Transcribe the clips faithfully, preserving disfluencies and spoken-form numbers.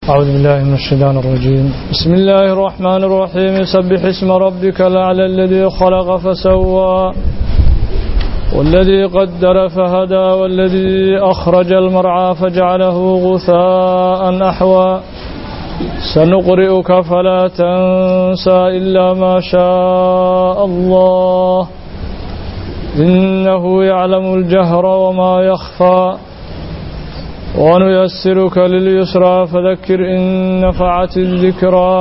أعوذ بالله من الشيطان الرجيم. بسم الله الرحمن الرحيم. سبح اسم ربك الأعلى الذي خلق فسوى والذي قدر فهدى والذي أخرج المرعى فجعله غثاء أحوى سنقرئك فلا تنسى إلا ما شاء الله إنه يعلم الجهر وما يخفى ونيسرك لليسرى فذكر إن نفعت الذكرى.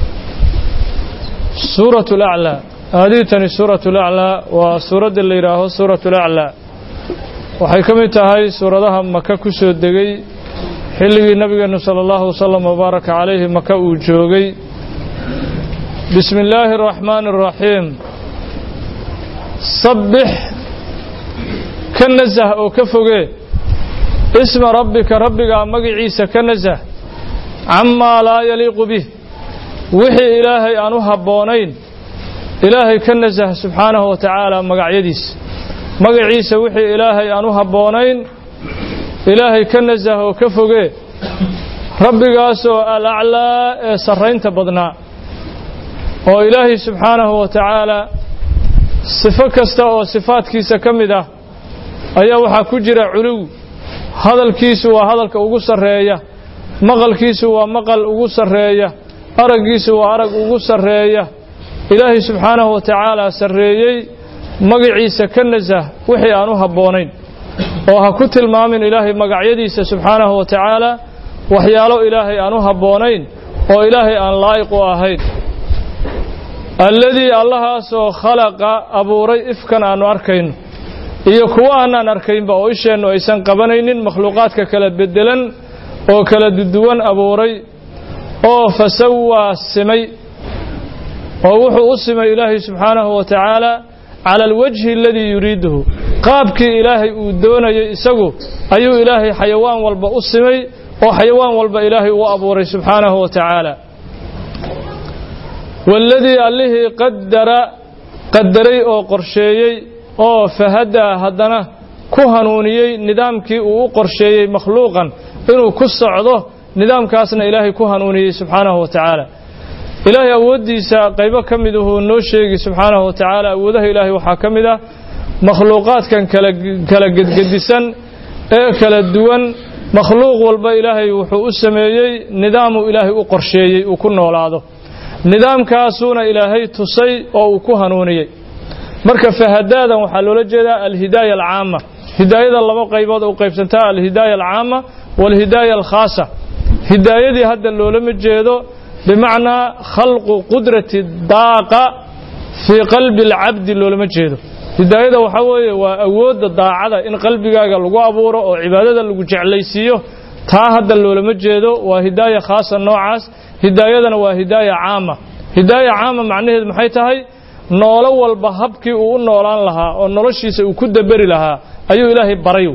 سورة الأعلى هذه تاني سورة الأعلى وسورة اللي راه سورة الأعلى وحكمتها هاي سورة لها مكة كسو الدقي حلقي النبي صلى الله وسلم وبارك عليه مكة وجوغي. بسم الله الرحمن الرحيم. صبح كنزه أو كفوغي اسم ربك ربك مقعيس كنزه عما لا يليق به وحي إلهي أنو هبونين إلهي كنزه سبحانه وتعالى مقعيديس مقعيس وحي إلهي أنو هبونين إلهي كنزه وكفوغي ربك أسو الأعلى سرين تبضنا وإلهي سبحانه وتعالى صفة كستا وصفات كيسا كمده أيها وحا كجر علو هذا الكيس وهذا الكوغو سرية مقل كيس ومقل أوغو سرية أرق كيس وأرق أوغو سرية إلهي سبحانه وتعالى سرية مقعيس كنزه وحي أنو هبونين وها كتل ما من إلهي مقعيديس سبحانه وتعالى وحيالو إلهي أنو هبونين وإلهي أن لايق وآهين الذي الله سو خلق أبو ري إفكان أنو أركين iyo kuwa aanan arkaynba oo isheenu aysan qabanaynin makhluuqaadka kala bedelan oo kala duwan abuuray oo fasawa simay oo wuxuu u simay ilaahay subhanahu wa ta'ala ala alwajhi alladhi yuriduhu qaabkii ilaahay uu doonayay isagu ayuu ilaahay xayawaan walba u simay oo xayawaan walba ilaahay uu abuuray subhanahu wa ta'ala. walladhi alladhi qaddara qaddaray oo qorsheeyay oo fahada hadana ku hanuuniyay nidaamkii uu u qorsheeyay makhluuqan inuu ku socdo nidaamkaasna ilaahay ku hanuuniyay subhanahu wa ta'ala. ilaahay awoodiisa qaybo kamiduhu noo sheegi subhanahu wa ta'ala awoodaha ilaahay waxa kamida makhluuqaadkan kala kala gadgadisan ee kala duwan makhluuq walba ilaahay wuxuu u sameeyay nidaamu ilaahay u qorsheeyay uu ku noolaado nidaamkaasuna ilaahay tusay oo uu ku hanuuniyay. marka fahadaadan waxa loola jeedaa alhidaaya alcaama hidaayada laba qaybood oo qaybsantaa alhidaaya alcaama walhidaaya alkhaasa. hidaayadii hadda loola jeedo bimaana khalqu qudrati daaqa fi qalbi alabd loola jeedo hidaayada waxa weeye waa awoodda daacada in qalbigaaga lagu abuuro oo cibaadada lagu jeclaysiiyo taa hadda loola jeedo waa hidaaya khaasa noocaas. hidaayadana waa hidaaya caama. hidaaya caama macnaheedu maxay tahay noolo walba habkii uu u noolaan lahaa oo noloshiisa uu ku dabari lahaa ayuu ilaahay baray.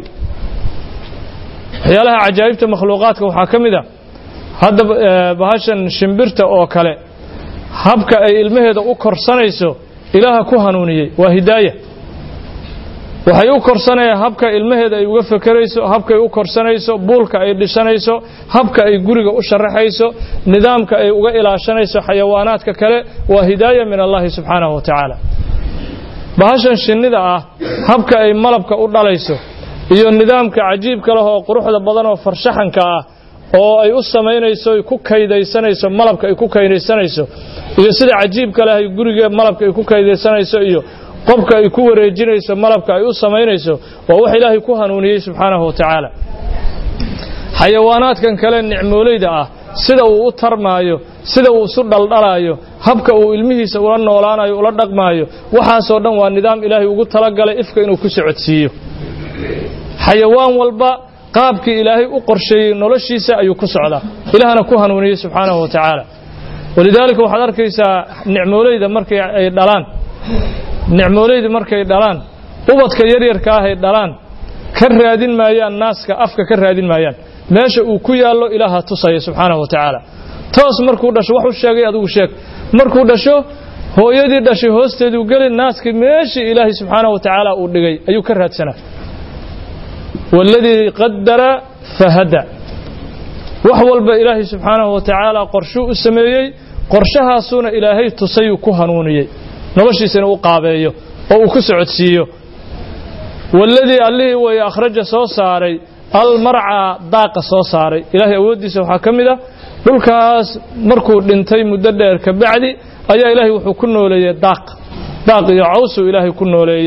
waxyaalaha ajaa'ibta makhluuqaadka waxa kamida hadda bahashan shimbirta oo kale habka ay ilmaheeda u korsanayso ilaaha ku hanuuniyay waa hidaaya. waxay u korsanayaan habka ilmaheeda ay uga fakarayso habka ay u korsanayso buulka ay dhishanayso habka ay guriga u sharaxayso nidaamka ay uga ilaashanayso xayawaanaadka kale waa hidaaya min Allah subhanahu wa ta'ala. bahashan shinnida ah habka ay malabka u dhalayso iyo nidaamka cajiibka leh oo quruxda badan oo farshaxanka ah oo ay u sameynayso ku kaydaysanayso malabka ay ku kaydaysanayso iyo sida cajiibka leh ay guriga malabka ay ku kaydaysanayso iyo qobka ay ku wareejinayso malabka ay u sameynayso waa wax ilaahay ku hanuuniyay subhanahu wa ta'ala. xayawaanaadkan kale nicmoolayda ah sida uu u tarmaayo sida uu isu dhaldhalaayo habka uu ilmihiisa ula noolaanayo ula dhaqmaayo waxaas oo dhan waa nidaam ilaahay ugu talagalay ifka inuu ku socodsiiyo. xayawaan walba qaabkii ilaahay u qorsheeyay noloshiisa ayuu ku socdaa ilaahana ku hanuuniyay subhanahu wa ta'ala. walidaalika waxaad arkaysaa nicmoolayda markay ay dhalaan nicmoolayda markay dhalaan ubadka yar yarka ah ay dhalaan ka raadin maayaan naaska afka ka raadin maayaan meesha uu ku yaalo ilaaha tusaya subhanahu wa ta'ala. toos markuu dhasho wuxuu sheegay adigu sheeg markuu dhasho hooyadii dhashay hoosteedu gali naaska meeshii ilaahay subhanahu wa ta'ala uu dhigay ayuu ka raadsanaa. walladhi qaddara fahada وحول بإلهي سبحانه وتعالى قرشو السميي قرشها سون إلهي تصيو كهنوني نوشي سنو قابيو أو كسعد سيو والذي عليه ويأخرج صوصاري المرعى ضاق صوصاري إلهي أودي سوحا كمدا دولكاس مركو دنتي مددير كبعدي أيا إلهي وحو كنو لي ضاق ضاق يعوسو إلهي كنو لي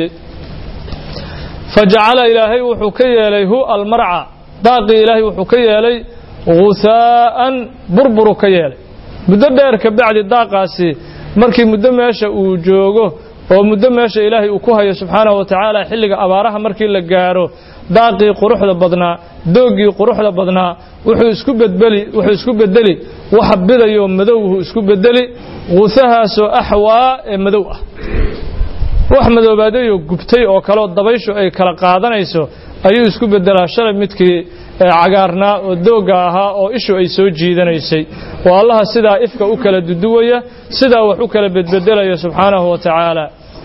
فجعل إلهي وحو كياليه المرعى ضاق إلهي وحو كيالي غثاء بربر كيالي مددير كبعدي ضاقاسي مركي مدميشا وجوغو oo muddo meesha Ilaahay uu ku hayo subhanahu wa ta'ala xilliga abaaraha markii la gaaro daaqii quruxda badnaa doogii quruxda badnaa wuxuu isku bedbeli wuxuu isku bedeli waxa bidayo madowhu isku bedeli quusahaas oo ahwaa ee madow ah wax madoobaadayo gubtay oo kale dabaysho ay kala qaadanayso ayuu isku bedelaa shalay midkii cagaarna oo dooga ahaa oo ishu ay soo jiidanaysay waa Allah sidaa ifka u kala duduwaya sidaa wax u kala bedbedelayo subhanahu wa ta'ala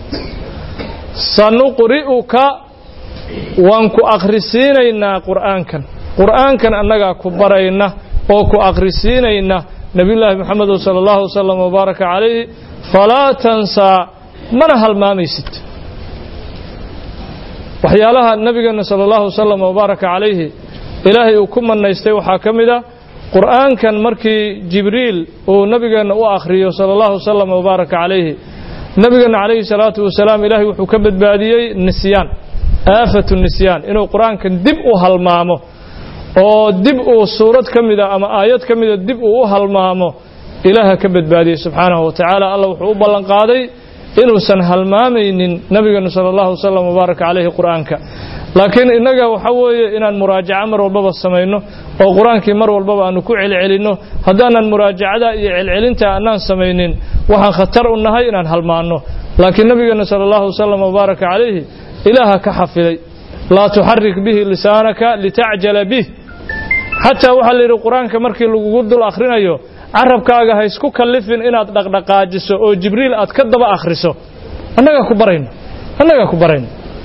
sanuqri'uka waan ku akhrisinayna quraankan quraankan annaga ku barayna oo ku akhrisinayna nabiyullaahi maxamed sallallahu alayhi wasallam wa baraka alayhi fala tansa man halmaamaysid waxyaalaha nabigeena sallallahu alayhi wasallam wa baraka alayhi ilaahay uu ku manaystay waxa kamida quraankan markii jibriil oo nabigeena u akhriyo sallallahu alayhi wasallam wa baraka alayhi nabigeena alayhi salatu wasalaam ilaahay wuxuu ka badbaadiyay nisyaan aafatu nisyaan inuu quraankan dib u halmaamo oo dib u suurad kamida ama aayad kamida dib u halmaamo ilaaha ka badbaadiyay subhanahu wa ta'ala Allah wuxuu u ballan qaaday inuu san halmaamaynin nabigeena sallallahu alayhi wasallam wa baraka alayhi quraanka laakiin inaga waxa weeye inaan muraajaca mar walba sameeyno oo quraankii mar walba aanu ku celcelino hadaanan muraajacada iyo celcelinta aanan sameeynin waxaan khatar u nahay inaan halmaano laakiin nabigeena sallallahu alayhi wasallam wa baraka alayhi ilaaha ka xafilay la tuharrik bihi lisaanaka litajala bih hatta waxa la yiri quraanka markii lagu dul akhrinayo arabkaaga ha isku kallifin inaad dhaqdhaqaajiso oo jibriil aad ka daba akhriso annaga ku barayno annaga ku barayno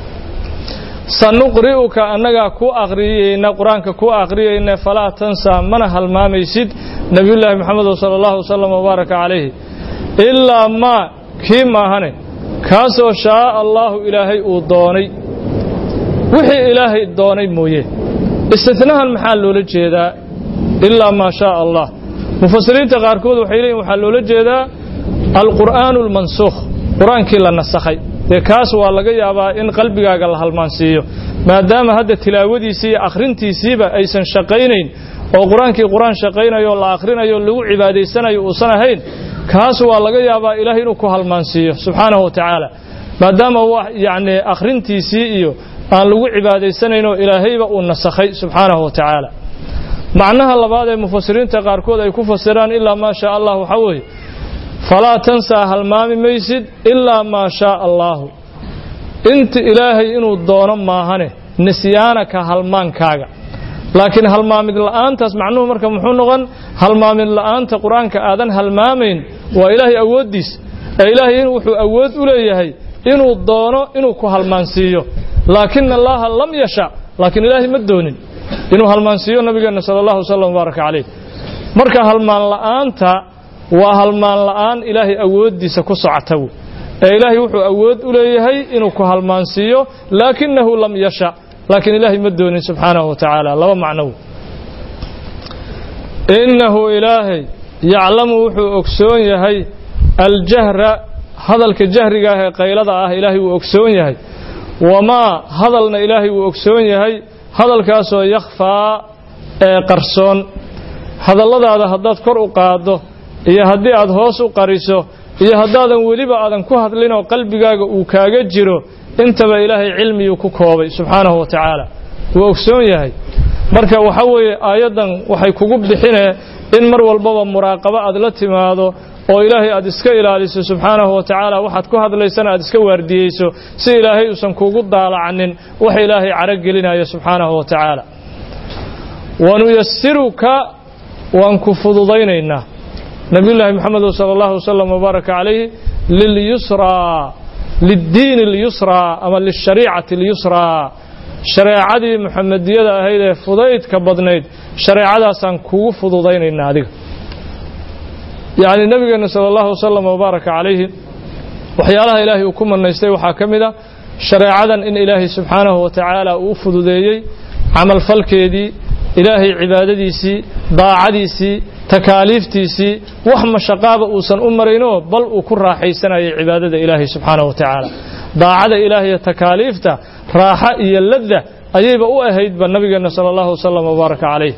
sanuqri'uka annaga ku akhriyayna quraanka ku akhriyayna fala tansa mana halmaamaysid nabiyullaahi maxamed sallallahu alayhi wasallam wa baraka alayhi illa ma kima hane kaasoo shaa Allah ilaahay uu doonay wixii ilaahay doonay mooyee istithnahan maxaa loola jeedaa illa ma shaa Allah mufassiriinta qaarkood waxay leeyihiin waxa loola jeedaa al-qur'aanul mansukh quraankii la nasakhay ee kaas waa laga yaabaa in qalbigaaga la halmaansiiyo maadaama hadda tilaawadiisa iyo akhrintiisiiba aysan shaqaynayn oo quraankii quraan shaqaynayo la akhrinayo lagu cibaadaysanayo uu san ahayn kaas waa laga yaabaa ilaahay inuu ku halmaansiiyo subhanahu wa ta'ala maadaama wax yaani akhrintiisii iyo aan lagu cibaadaysanayno ilaahayba uu nasakhay subhanahu wa ta'ala macnaha labaad ee mufassiriinta qaarkood ay ku fasiraan illa ma sha Allah waxa weeye fala tansa halmaami maysid illa ma sha Allah inta ilaahay inuu doono maahane nisyaanaka halmaankaaga laakiin halmaamid la'aantaas macnuhu marka muxuu noqon halmaamid la'aanta quraanka aadan halmaamayn waa ilaahay awoodiis ee ilaahay inuu wuxuu awood u leeyahay inuu doono inuu ku halmaansiiyo laakiin Allah lam yasha laakiin ilaahay ma doonin inuu halmaansiiyo nabigeena sallallahu alayhi wasallam baraka alayhi marka halmaan la'aanta waa halmaan la'aan ilaahay awoodiisa ku socota ee ilaahay wuxuu awood u leeyahay inuu ku halmaansiiyo laakinahu lam yasha laakiin ilaahay ma doonin subhanahu wa ta'ala laba macno innahu ilaahay ya'lamu wuxuu ogsoon yahay al-jahra hadalka jahriga ah ee qaylada ah ilaahay uu ogsoon yahay wama hadalna ilaahay uu ogsoon yahay hadalkaas oo yakhfaa ee qarsoon hadalladaada haddaad kor u qaado iyo haddii aad hoos u qariso iyo haddaadan weliba aadan ku hadlin oo qalbigaaga uu kaaga jiro intaba ilaahay cilmiyuu ku koobay subhanahu wa ta'ala wuu ogsoon yahay marka waxa weeye aayadan waxay kugu bixinee in mar walbaba muraaqaba aad la timaado oo ilaahay aad iska ilaaliso subhanahu wa ta'ala waxaad ku hadlaysana aad iska waardiyeyso si ilaahay uusan kugu daalacanin wax ilaahay carag gelinayo subhanahu wa ta'ala wanuyassiruka waan ku fududaynayna nabiyullaahi maxamed sallallahu alayhi wasallam wa baraka alayhi lil yusra lid-din al-yusra ama lish-shari'ati al-yusra shareecadii muxamadiyada ahayd ee fudaydka badnayd shareecadaasaan kugu fududaynayna adiga يعني النبي صلى الله وسلم وبارك عليه وحيالها إلهي وكما نيستي وحاكمدا شريعة إن إلهي سبحانه وتعالى وفضديي عمل فالكيدي إلهي عبادتيسي ضاعديسي تكاليفتيسي وحما شقاب أوسن أمرينو بل وكل راحيسنا عبادة إلهي سبحانه وتعالى ضاعد إلهي تكاليفته راحة إيا اللذة أجيب أؤهيد بالنبي صلى الله وسلم وبارك عليه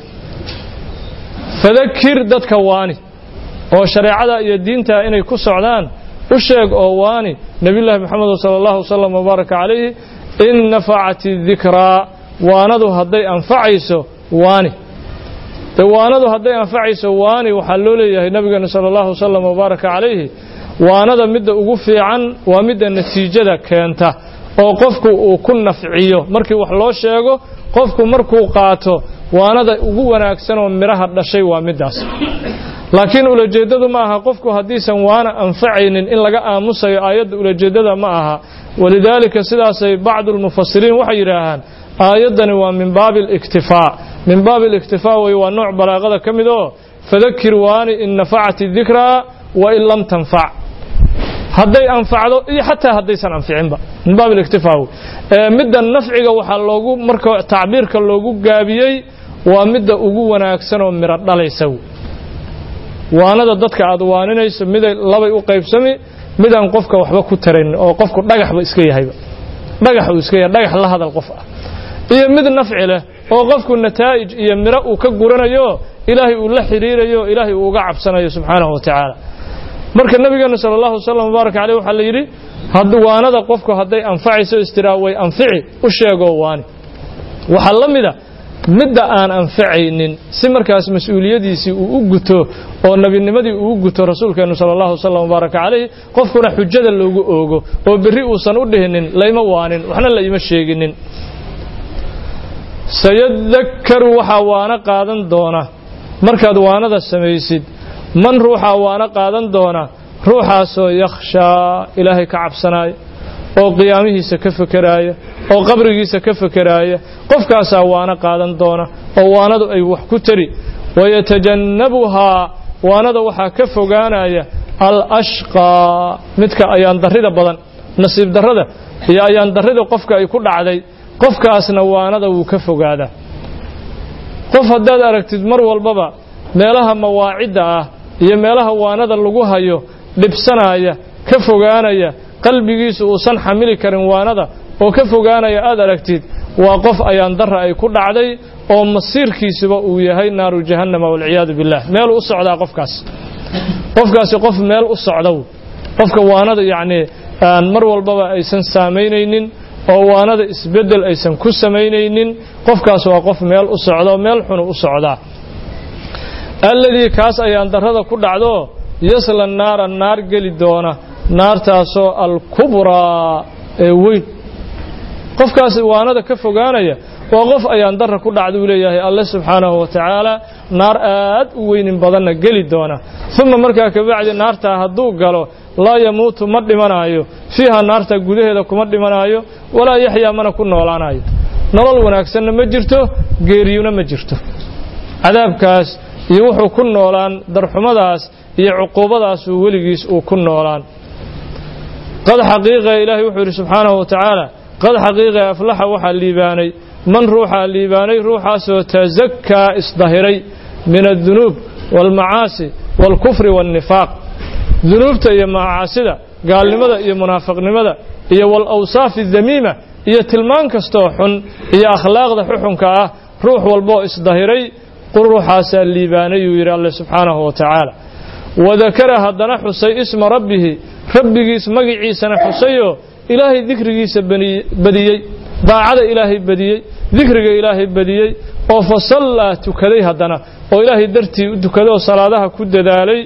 فذكر دتك واني oo shariicada iyo diinta inay ku socdaan u sheeg oo waani nabiyullaahi maxamed sallallahu alayhi wasallam mubaaraka calayhi in nafa'ati dhikra waanadu haday anfacayso waani waanadu haday anfacayso waani waxa loo leeyahay nabiga sallallahu alayhi wasallam mubaaraka calayhi waanada midda ugu fiican waa midda natiijada keenta oo qofku uu ku nafciyo markii wax loo sheego qofku markuu qaato waanada ugu wanaagsan oo miraha dhashay waa midaas laakiin ulajeedadu ma aha qofku hadiisan waana anfacaynin in laga aamusayo aayada ulajeedada ma aha walidaalika sidaasay bacdu mufassiriin waxay yiraahdaan aayadani waa min baabil iktifaa min baabil iktifaa way waa nooc balaaqada kamid oo fadakir waani in nafa'ati dhikra wa in lam tanfa' haday anfacdo iyo hatta hadaysan anficinba min baabil iktifaa ee midda nafciga waxa loogu marka taabirka loogu gaabiyay waa midda ugu wanaagsan oo mira dhalaysa waanada dadka aad waaninayso mid labay u qaybsami midaan qofka waxba ku tarin oo qofku dhagaxba iska yahayba dhagax uu iska yahay dhagax la hadal qof ah iyo mid nafci leh oo qofku nataa'ij iyo mira uu ka guranayo ilaahay uu la xiriirayo ilaahay uu uga cabsanayo subhanahu wa ta'ala marka nabiga sallallahu alayhi wasallam baaraka calayhi waxa la yiri haddu waanada qofku haday anfacayso istiraaway anfici u sheego waani waxa lamida midda aan anfacaynin si markaas mas'uuliyadiisi uu u guto oo nabinimadii uu u guto rasuulkeena sallallahu alayhi wasallam baaraka calayhi qofkuna xujada loogu oogo oo bari uusan u dhihinin layma waanin waxna la ima sheeginin sayadhakkaru waxa waana qaadan doona markaad waanada sameeysid man ruuxa waana qaadan doona ruuxaasoo yakhsha ilaahay ka cabsanaayo oo qiyaamihiisa ka fakaraaya oo qabrigiisa ka fakaraaya qofkaas waana qaadan doona oo waanadu ay wax ku tari wayatajannabuha waanada waxa ka fogaanaya al ashqa midka ayaan darida badan nasiib darada iyo ayaan darida qofka ay ku dhacday qofkaasna waanada uu ka fogaada qof hadaad aragtid mar walbaba meelaha mawaacida ah iyo meelaha waanada lagu hayo dhibsanaya ka fogaanaya qalbigiisu uu san xamili karin waanada oo ka fogaanaya aad aragtid waa qof ayaan darra ay ku dhacday oo masiirkiisuba uu yahay naaru jahannama wal iyad billah meel u socda qofkaas qofkaas qof meel u socdo qofka waanada yaani aan mar walbaba aysan saameynaynin oo waanada isbedel aysan ku sameynaynin qofkaas waa qof meel u socdo meel xun u socda alladii kaas ayaan darrada ku dhacdo yasla naar naar gali doona naartaasoo al-kubra ee weyn qofkaas waanada ka fogaanaya waa qof ayaan darra ku dhacdo leeyahay Allah subhanahu wa ta'ala naar aad u weyn badan gali doona thumma markaa ka bacdi naarta haduu galo la yamuutu ma dhimanayo fiha naarta gudaheeda kuma dhimanayo wala yahya mana ku noolaanayo nolol wanaagsan ma jirto geeriyuna ma jirto cadaabkaas iyo wuxuu ku noolaan darxumadaas iyo cuqubadaas uu waligiis uu ku noolaan qad haqiiqa ilaahi wuxuu subhanahu wa ta'ala qad haqiiqa aflaha waxa liibaanay man ruuxa liibaanay ruuxaasoo tazakka isdahiray min adh-dhunub wal macaasi wal kufri wan nifaaq dhunubta iyo macaasida gaalnimada iyo munaafiqnimada iyo wal awsaaf adh-dhamima iyo tilmaan kasto xun iyo akhlaaqda xunka ah ruux walbo isdahiray قروحاس الليباني يرى الله سبحانه وتعالى وذكر هدنا حسي اسم ربه ربه اسم مجيسا حسيه إلهي ذكره بديي باعد إلهي بديي ذكره إلهي بديي وفصلى تكلي هدنا وإلهي درتي تكلي وصلاتها كد ذالي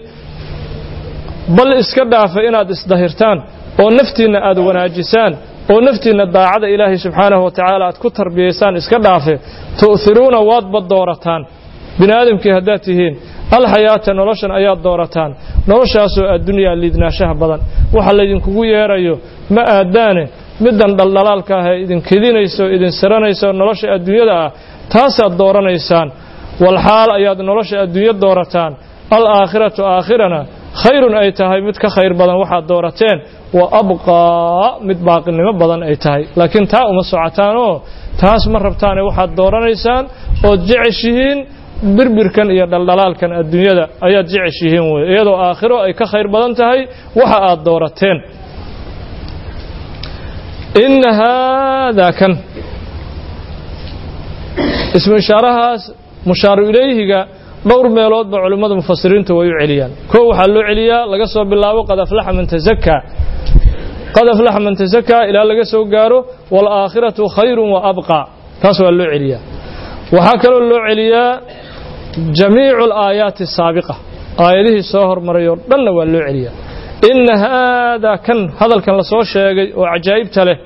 بل اسكدها فإناد اسدهرتان ونفتنا أد وناجسان ونفتنا باعد إلهي سبحانه وتعالى كتر بيسان اسكدها تؤثرون واد بالدورتان بنادمك هداتهين الحياة نولشان أياد دورتان نولشاسو الدنيا اللي دناشها بدن وحا ليدين كوكو يهرايو ما آدانه middan dhaldhalaalka ah idin kedinayso idin siranayso nolosha adduunyada ah taasaad dooranaysaan walxaal ayaad nolosha adduunya doorataan alaakhiratu aakhirana khayrun ay tahay mid ka khayr badan waxaad doorateen wa abqaa mid baaqinimo badan ay tahay laakiin taa uma socotaanoo taas ma rabtaane waxaad dooranaysaan ood jeceshihiin birbirkan iyo dhaldhalaalkan adduunyada ayaad jeceshihiin wey iyadoo aakhiro ay ka khayr badan tahay waxa aad doorateen inna haadaa kan ismu ishaarahaas mushaaru ilayhiga dhowr meelood ba culimada mufasiriintu way u celiyaan koo waxaa loo celiyaa laga soo bilaabo qad aflaxa man tazakkaa qad aflaxa man tazakkaa ilaa laga soo gaaro wal aakhiratu khayrun wa abqaa taas waa loo celiyaa waxaa kaloo loo celiyaa jamiicu alaayaati asaabiqa aayadihii soo hormaray oo dhanna waa loo celiyaa inna haadaa kan hadalkan la soo sheegay oo cajaa'ibta leh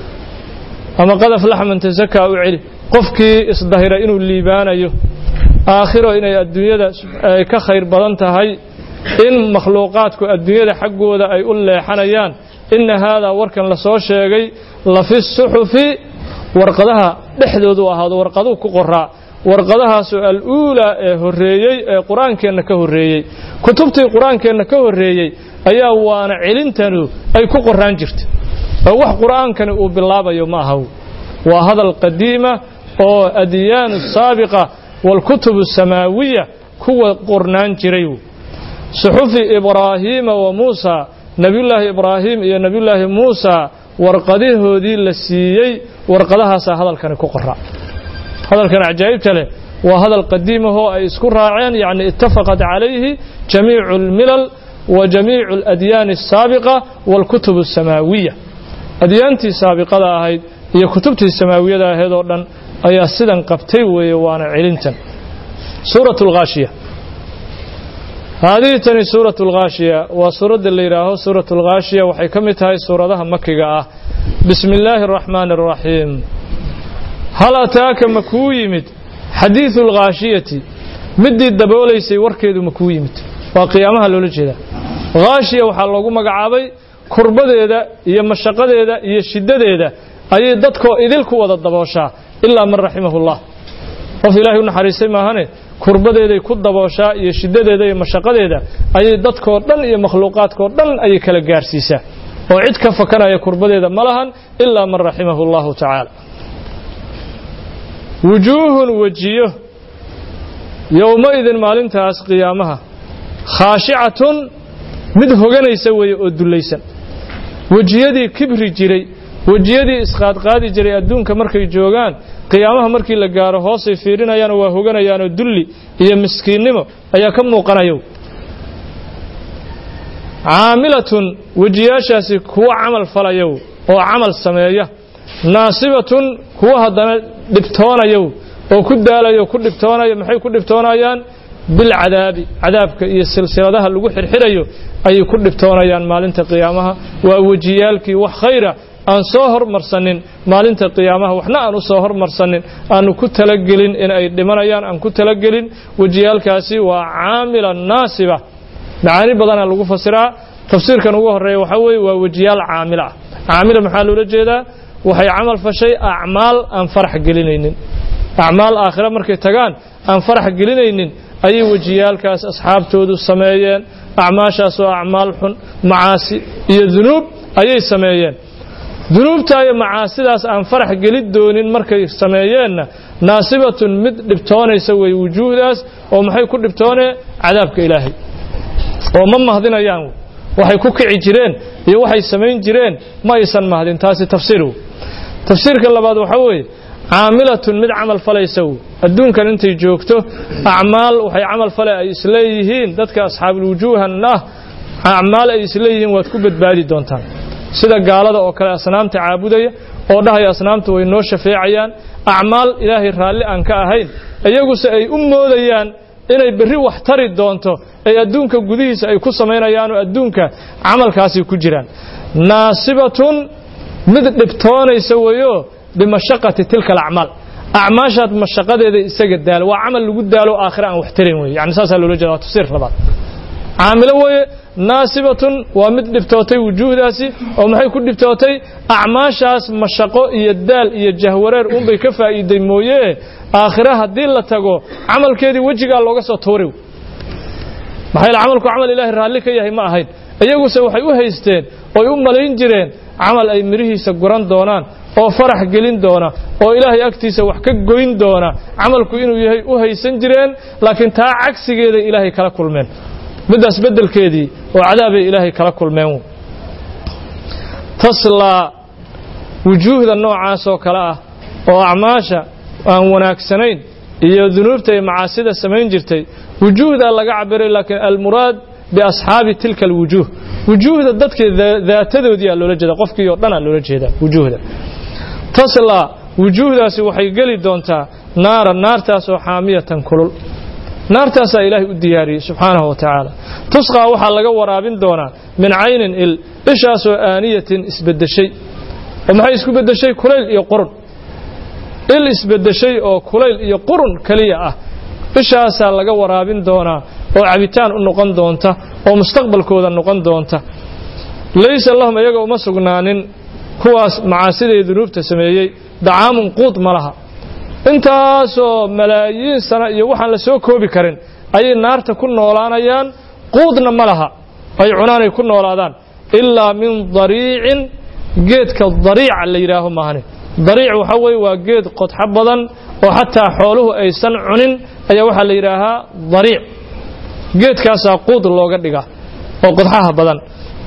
ama qad aflaxa man tazakkaa u celi qofkii isdahira inuu liibaanayo aakhiro inay adduunyada ay ka khayr badan tahay in makhluuqaadku adduunyada xaggooda ay u leexanayaan inna haadaa warkan la soo sheegay la fi suxufi warqadaha dhexdoodu ahaado warqaduhu ku qoraa warqadahaasoo al-uulaa ee horreeyey ee qur-aankeenna ka horreeyey kutubtii qur-aankeenna ka horreeyey ayaa waana celintanu ay ku qoraan jirta oo wax qur-aankani uu bilaabayo ma aha waa hadal qadiima oo adyaanu saabiqa والكتب السماوية كوا قرنان جريو صحف إبراهيم وموسى نبي الله إبراهيم يا نبي الله موسى ورقده ذي لسيي ورقدها سا هذا كان كقراء هذا كان عجائب تله وهذا القديم هو يذكر راعين يعني اتفقت عليه جميع الملل وجميع الأديان السابقة والكتب السماوية أديانتي السابقة هاي هي كتبتي السماوية هذا ayaa sidan qabtay weeye waana cilintan suuratul ghaashiya hadii tani suuratul ghaashiya waa suurada la yiraahdo suuratul ghaashiya waxay kamid tahay suuradaha makiga ah bismillaahir rahmaanir rahiim hal ataaka makuu yimid xadiithul ghaashiyati midii dabooleysay warkeedu makuu yimid waa qiyaamaha loola jeeda ghaashiya waxa lagu magacaabay kurbadeeda iyo mashaqadeeda iyo shidadeeda ayay dadkoo idil ku wada dabooshaa ilaa man raximahullah qof ilaahay u naxariistay maahane kurbadeeday ku dabooshaa iyo shidadeeda iyo mashaqadeeda ayay dadkoo dhan iyo makhluuqaadkoo dhan ayay kala gaarsiisaa oo cid ka fakanaya kurbadeeda ma lahan ilaa man raximahullahu tacaala wujuuhun wajiyo yowmaidin maalintaas qiyaamaha khaashicatun mid hoganaysa weeye oo dullaysan wejiyadii kibri jiray wajiyadii isqaadqaadi jiray adduunka markay joogaan qiyaamaha markii la gaaro hoosay fiirinayaan waa hoganayaan oo dulli iyo miskiinnimo ayaa ka muuqanayo caamilatun wajiyaashaasi kuwa camal falayo oo camal sameeya naasibatun kuwa haddana dhibtoonayo oo ku daalayo ku dhibtoonayo maxay ku dhibtoonayaan bilcadaabi cadaabka iyo silsiladaha lagu xirxirayo ayay ku dhibtoonayaan maalinta qiyaamaha waa wajiyaalkii wax khayra aan soo hormarsanin maalinta qiyaamaha waxna aan u soo hormarsanin aanu ku talagelin in ay dhimanayaan aan ku talagelin wajiyaalkaasi waa caamila naasiba macaani badana lagu fasiraa tafsiirkan ugu horeeya waxa weeye waa wajiyaal caamila caamila maxaa loola jeedaa waxay camal fashay acmaal aan farax gelinaynin acmaal aakhira markay tagaan aan farax gelinaynin ayay wajiyaalkaas asxaabtoodu sameeyeen acmaashaas oo acmaal xun macaasi iyo dunuub ayay sameeyeen dunuubta iyo macaasidaas aan farax gelid doonin markay sameeyeenna naasibatun mid dhibtoonaysa way wujuuhdaas oo maxay ku dhibtoonee cadaabka ilaahay oo ma mahdinayaan waxay ku kici jireen iyo waxay samayn jireen ma aysan mahdin taasi tafsiiru tafsiirka labaad waxa weeye caamilatun mid camal falaysa adduunkan intay joogto acmaal waxay camal falay ay isleeyihiin dadka asxaabul wujuuhan ah acmaal ay isleeyihiin waad ku badbaadi doontaan sida gaalada oo kale asnaamta caabudaya oo dhahay asnaamtu way noo shafeecayaan acmaal ilaahay raalli aan ka ahayn iyaguse ay u moodayaan inay berri wax tari doonto ay adduunka gudihiisa ay ku samaynayaan oo adduunka camalkaasi ku jiraan naasibatun mid dhibtoonaysa weeyo bimashaqati tilka alacmaal acmaashaad mashaqadeeda isaga daalo waa camal lagu daalo aakhira aan wax tarin weey yani saasa loo jeedaa tafsiir labaad caamilo weeye naasibatun waa mid dhibtootay wujuuhdaasi oo maxay ku dhibtootay acmaashaas mashaqo iyo daal iyo jahwareer uun bay ka faa'iiday mooye aakhira haddii la tago camalkeedii wejigaa looga soo tuuri maxay camalku camal ilaahay raalli ka yahay ma ahayn iyaguse waxay u haysteen oo u malayn jireen camal ay mirihiisa guran doonaan oo farax gelin doona oo ilaahay agtiisa wax ka goyn doona camalku inuu yahay u haysan jireen laakiin taa cagsigeeda ilaahay kala kulmeen midaas bedelkeedii oo cadaabay ilaahay kala kulmeen tasla wujuuhda noocaas oo kala ah oo acmaasha aan wanaagsanayn iyo dunuubta iyo macaasida samayn jirtay wujuuhda laga cabiray laakiin almuraad bi ashaabi tilka alwujuh wujuuhda dadka daatadoodii aa loola jeeda qofkii oo dhan aa loola jeeda wujuuhda tasla wujuuhdaasi waxay geli doontaa naara naartaas oo xaamiyatan kulul naartaasaa ilaahay u diyaariyey subxaanahu wa tacaala tusqaa waxaa laga waraabin doonaa min caynin il ishaasoo aaniyatin isbeddeshay oo maxay isku beddeshay kulayl iyo qurun il isbeddeshay oo kulayl iyo qurun keliya ah ishaasaa laga waraabin doonaa oo cabitaan u noqon doonta oo mustaqbalkooda noqon doonta laysa lahum iyaga uma sugnaanin kuwaas macaasida iyo dunuubta sameeyey dacaamun quud ma laha intaasoo malaayiin sano iyo waxaan la soo koobi karin ayay naarta ku noolaanayaan quudna ma laha ay cunaanay ku noolaadaan ilaa min dariicin geedka dariica la yidhaaho maahane dariic waxa weeye waa geed qodxo badan oo xataa xooluhu aysan cunin ayaa waxaa la yidhaahaa dariic geedkaasaa quud looga dhigaa oo qodxaha badan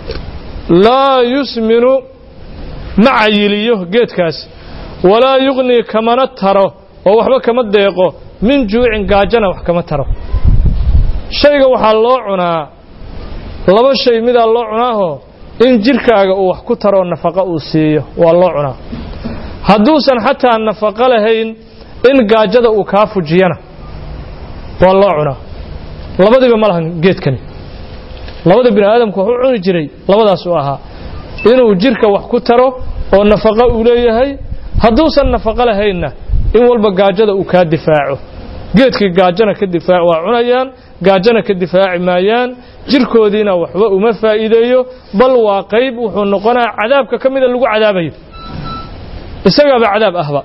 laa yusminu ma cayiliyo geedkaasi walaa yuqnii kamana taro oo waxba kama deeqo min juucin gaajana wax kama taro shayga waxaa loo cunaa laba shay midaa loo cunaaho in jirkaaga uu wax ku taro nafaqo uu siiyo waa loo cunaa hadduusan xataa nafaqo lahayn in gaajada uu kaa fujiyana waa loo cunaa labadiiba ma lahan geedkani labada bini aadamku wax u cuni jiray labadaas u ahaa inuu jirka wax ku taro oo nafaqo uu leeyahay hadduusan nafaqo lahaynna in walba gaajada uu kaa difaaco geedkii gaajana ka difaac waa cunayaan gaajana ka difaaci maayaan jirkoodiina waxba uma faa'iideeyo bal waa qayb wuxuu noqonaa cadaabka ka mida lagu cadaabayo isagaaba cadaab ahba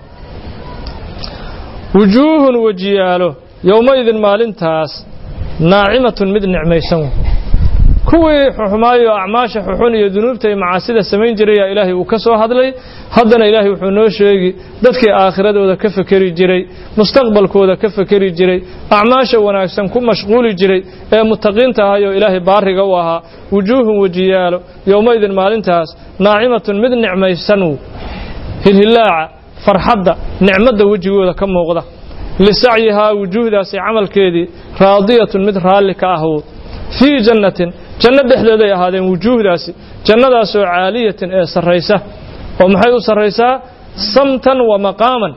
wujuuhun wajiyaalo yowmaidin maalintaas naacimatun mid nicmaysan kuwii xuxumaayo acmaasha xuxun iyo dunuubta iyo macaasida samayn jiray yaa ilaahay uu ka soo hadlay haddana ilaahay wuxuu noo sheegi dadkii aakhiradooda ka fakeri jiray mustaqbalkooda ka fakeri jiray acmaasha wanaagsan ku mashquuli jiray ee mutaqiinta ahayoo ilaahay baariga u ahaa wujuuhun wajiyaalo yowmaidin maalintaas naacimatun mid nicmaysan hilhilaaca farxadda nicmadda wejigooda ka muuqda lisacyihaa wujuuhdaasi camalkeedii raadiyatun mid raalli ka ah fii jannatin janno dhexdeeday ahaadeen wujuuhdaasi jannadaasoo caaliyatin ee sarraysa oo maxay u sarraysaa samtan wa maqaaman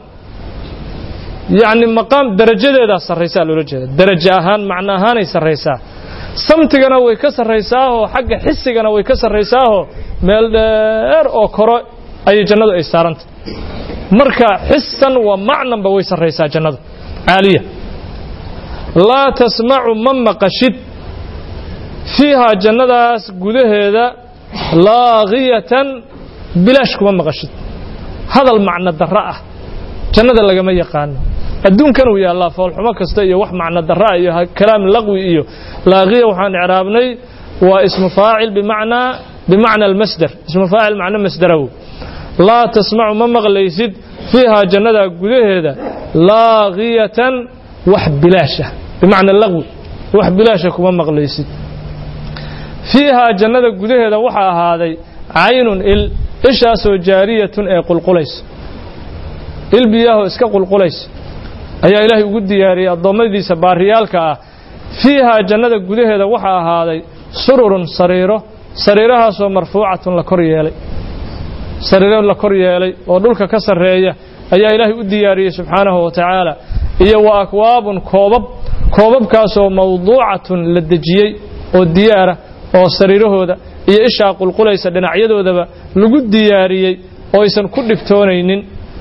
yacni maqaam darajadeedaa sarraysaa loola jeeda darajo ahaan macno ahaanay sarraysaa samtigana way ka sarraysaahoo xagga xisigana way ka sarraysaahoo meel dheer oo koro ayay jannadu ay saarantay marka xisan wa macnanba way sarraysaa jannadu caaliya laa tasmacu ma maqashid fiihaa jannadaas gudaheeda laaqiyatan bilaash kuma maqashid hadal macno darro ah jannada lagama yaqaano adduunkan uu yaallaa foolxumo kasta iyo wax macno darro iyo kalaam laqwi iyo laaqiya waxaan icraabnay waa ismu faacil bimacnaa bimacna almasdar ismu faacil macno masdaraw laa tasmacu ma maqlaysid fiihaa jannadaa gudaheeda laaqiyatan wax bilaasha bimacna laqwi wax bilaasha kuma maqlaysid fiihaa jannada gudaheeda waxaa ahaaday caynun il ishaasoo jaariyatun ee qulqulaysa il biyaahoo iska qulqulaysa ayaa ilaahay ugu diyaariyey addoommadiisa baariyaalka ah fiihaa jannada gudaheeda waxaa ahaaday sururun sariiro sariirahaasoo marfuucatun la kor yeelay sariiro la kor yeelay oo dhulka ka sarreeya ayaa ilaahay u diyaariyey subxaanahu wa tacaala iyo wa akwaabun koobab koobabkaasoo mawduucatun la dejiyey oo diyaara oo sariirahooda iyo ishaa qulqulaysa dhinacyadoodaba lagu diyaariyey oo aysan ku dhibtoonaynin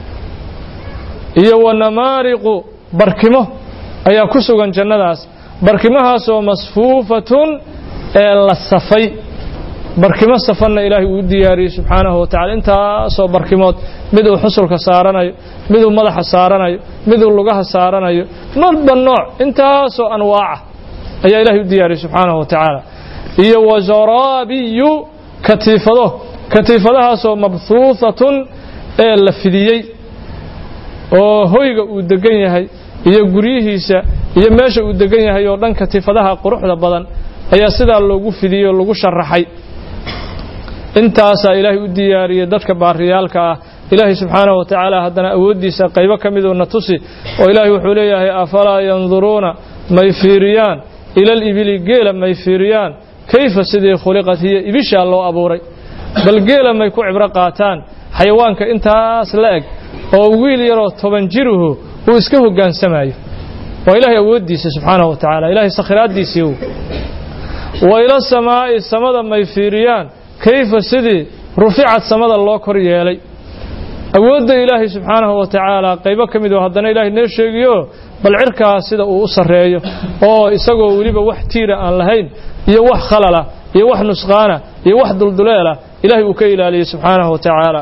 iyo wanamaariqu barkimo ayaa ku sugan jannadaas barkimahaasoo masfuufatun la safay barkimo safanna ilaahay uu diyaariyay subxaanahu wa ta'ala inta soo barkimood mid uu xusulka saaranayo mid uu madaxa saaranayo mid uu lugaha saaranayo marba nooc inta soo anwaaca ayaa ilaahay u diyaariyay subxaanahu wa ta'ala iyo wazarabiyu katiifado katiifadaha soo mabthuuthatun ee la fidiyay oo hoyga uu degan yahay iyo guriyihiisa iyo meesha uu degan yahay oo dhan katiifadaha quruxda badan ayaa sida loogu fidiyo lagu sharaxay intaas ilaahay u diyaariyay dadka baariyaalka ah ilaahay subxaanahu wa ta'ala hadana awoodiisa qaybo kamid oo natusi oo ilaahay wuxuu leeyahay afala yanzuruna may fiiriyaan ila al-ibli geela may fiiriyaan kayfa sidii khuliqat hiya ibisha loo abuuray bal geela may ku cibro qaataan xayawaanka intaas la eg oo wiil yaro toban jiruhu uu iska hogaansamayo waa ilaahay awoodiisa subxaanahu wa ta'ala ilaahay sakhiraadiisa wa ila samaa'i samada may fiiriyaan kayfa sidii ruficat samada loo kor yeelay awoodda ilaahay subxaanahu wa ta'ala qaybo kamid oo hadana ilaahay noo sheegiyo bal cirka sida uu u sareeyo oo isagoo waliba wax tiira aan lahayn iyo wax khalala iyo wax nusqaana iyo wax dulduleela ilaahay uu ka ilaaliyay subxaanahu wa ta'ala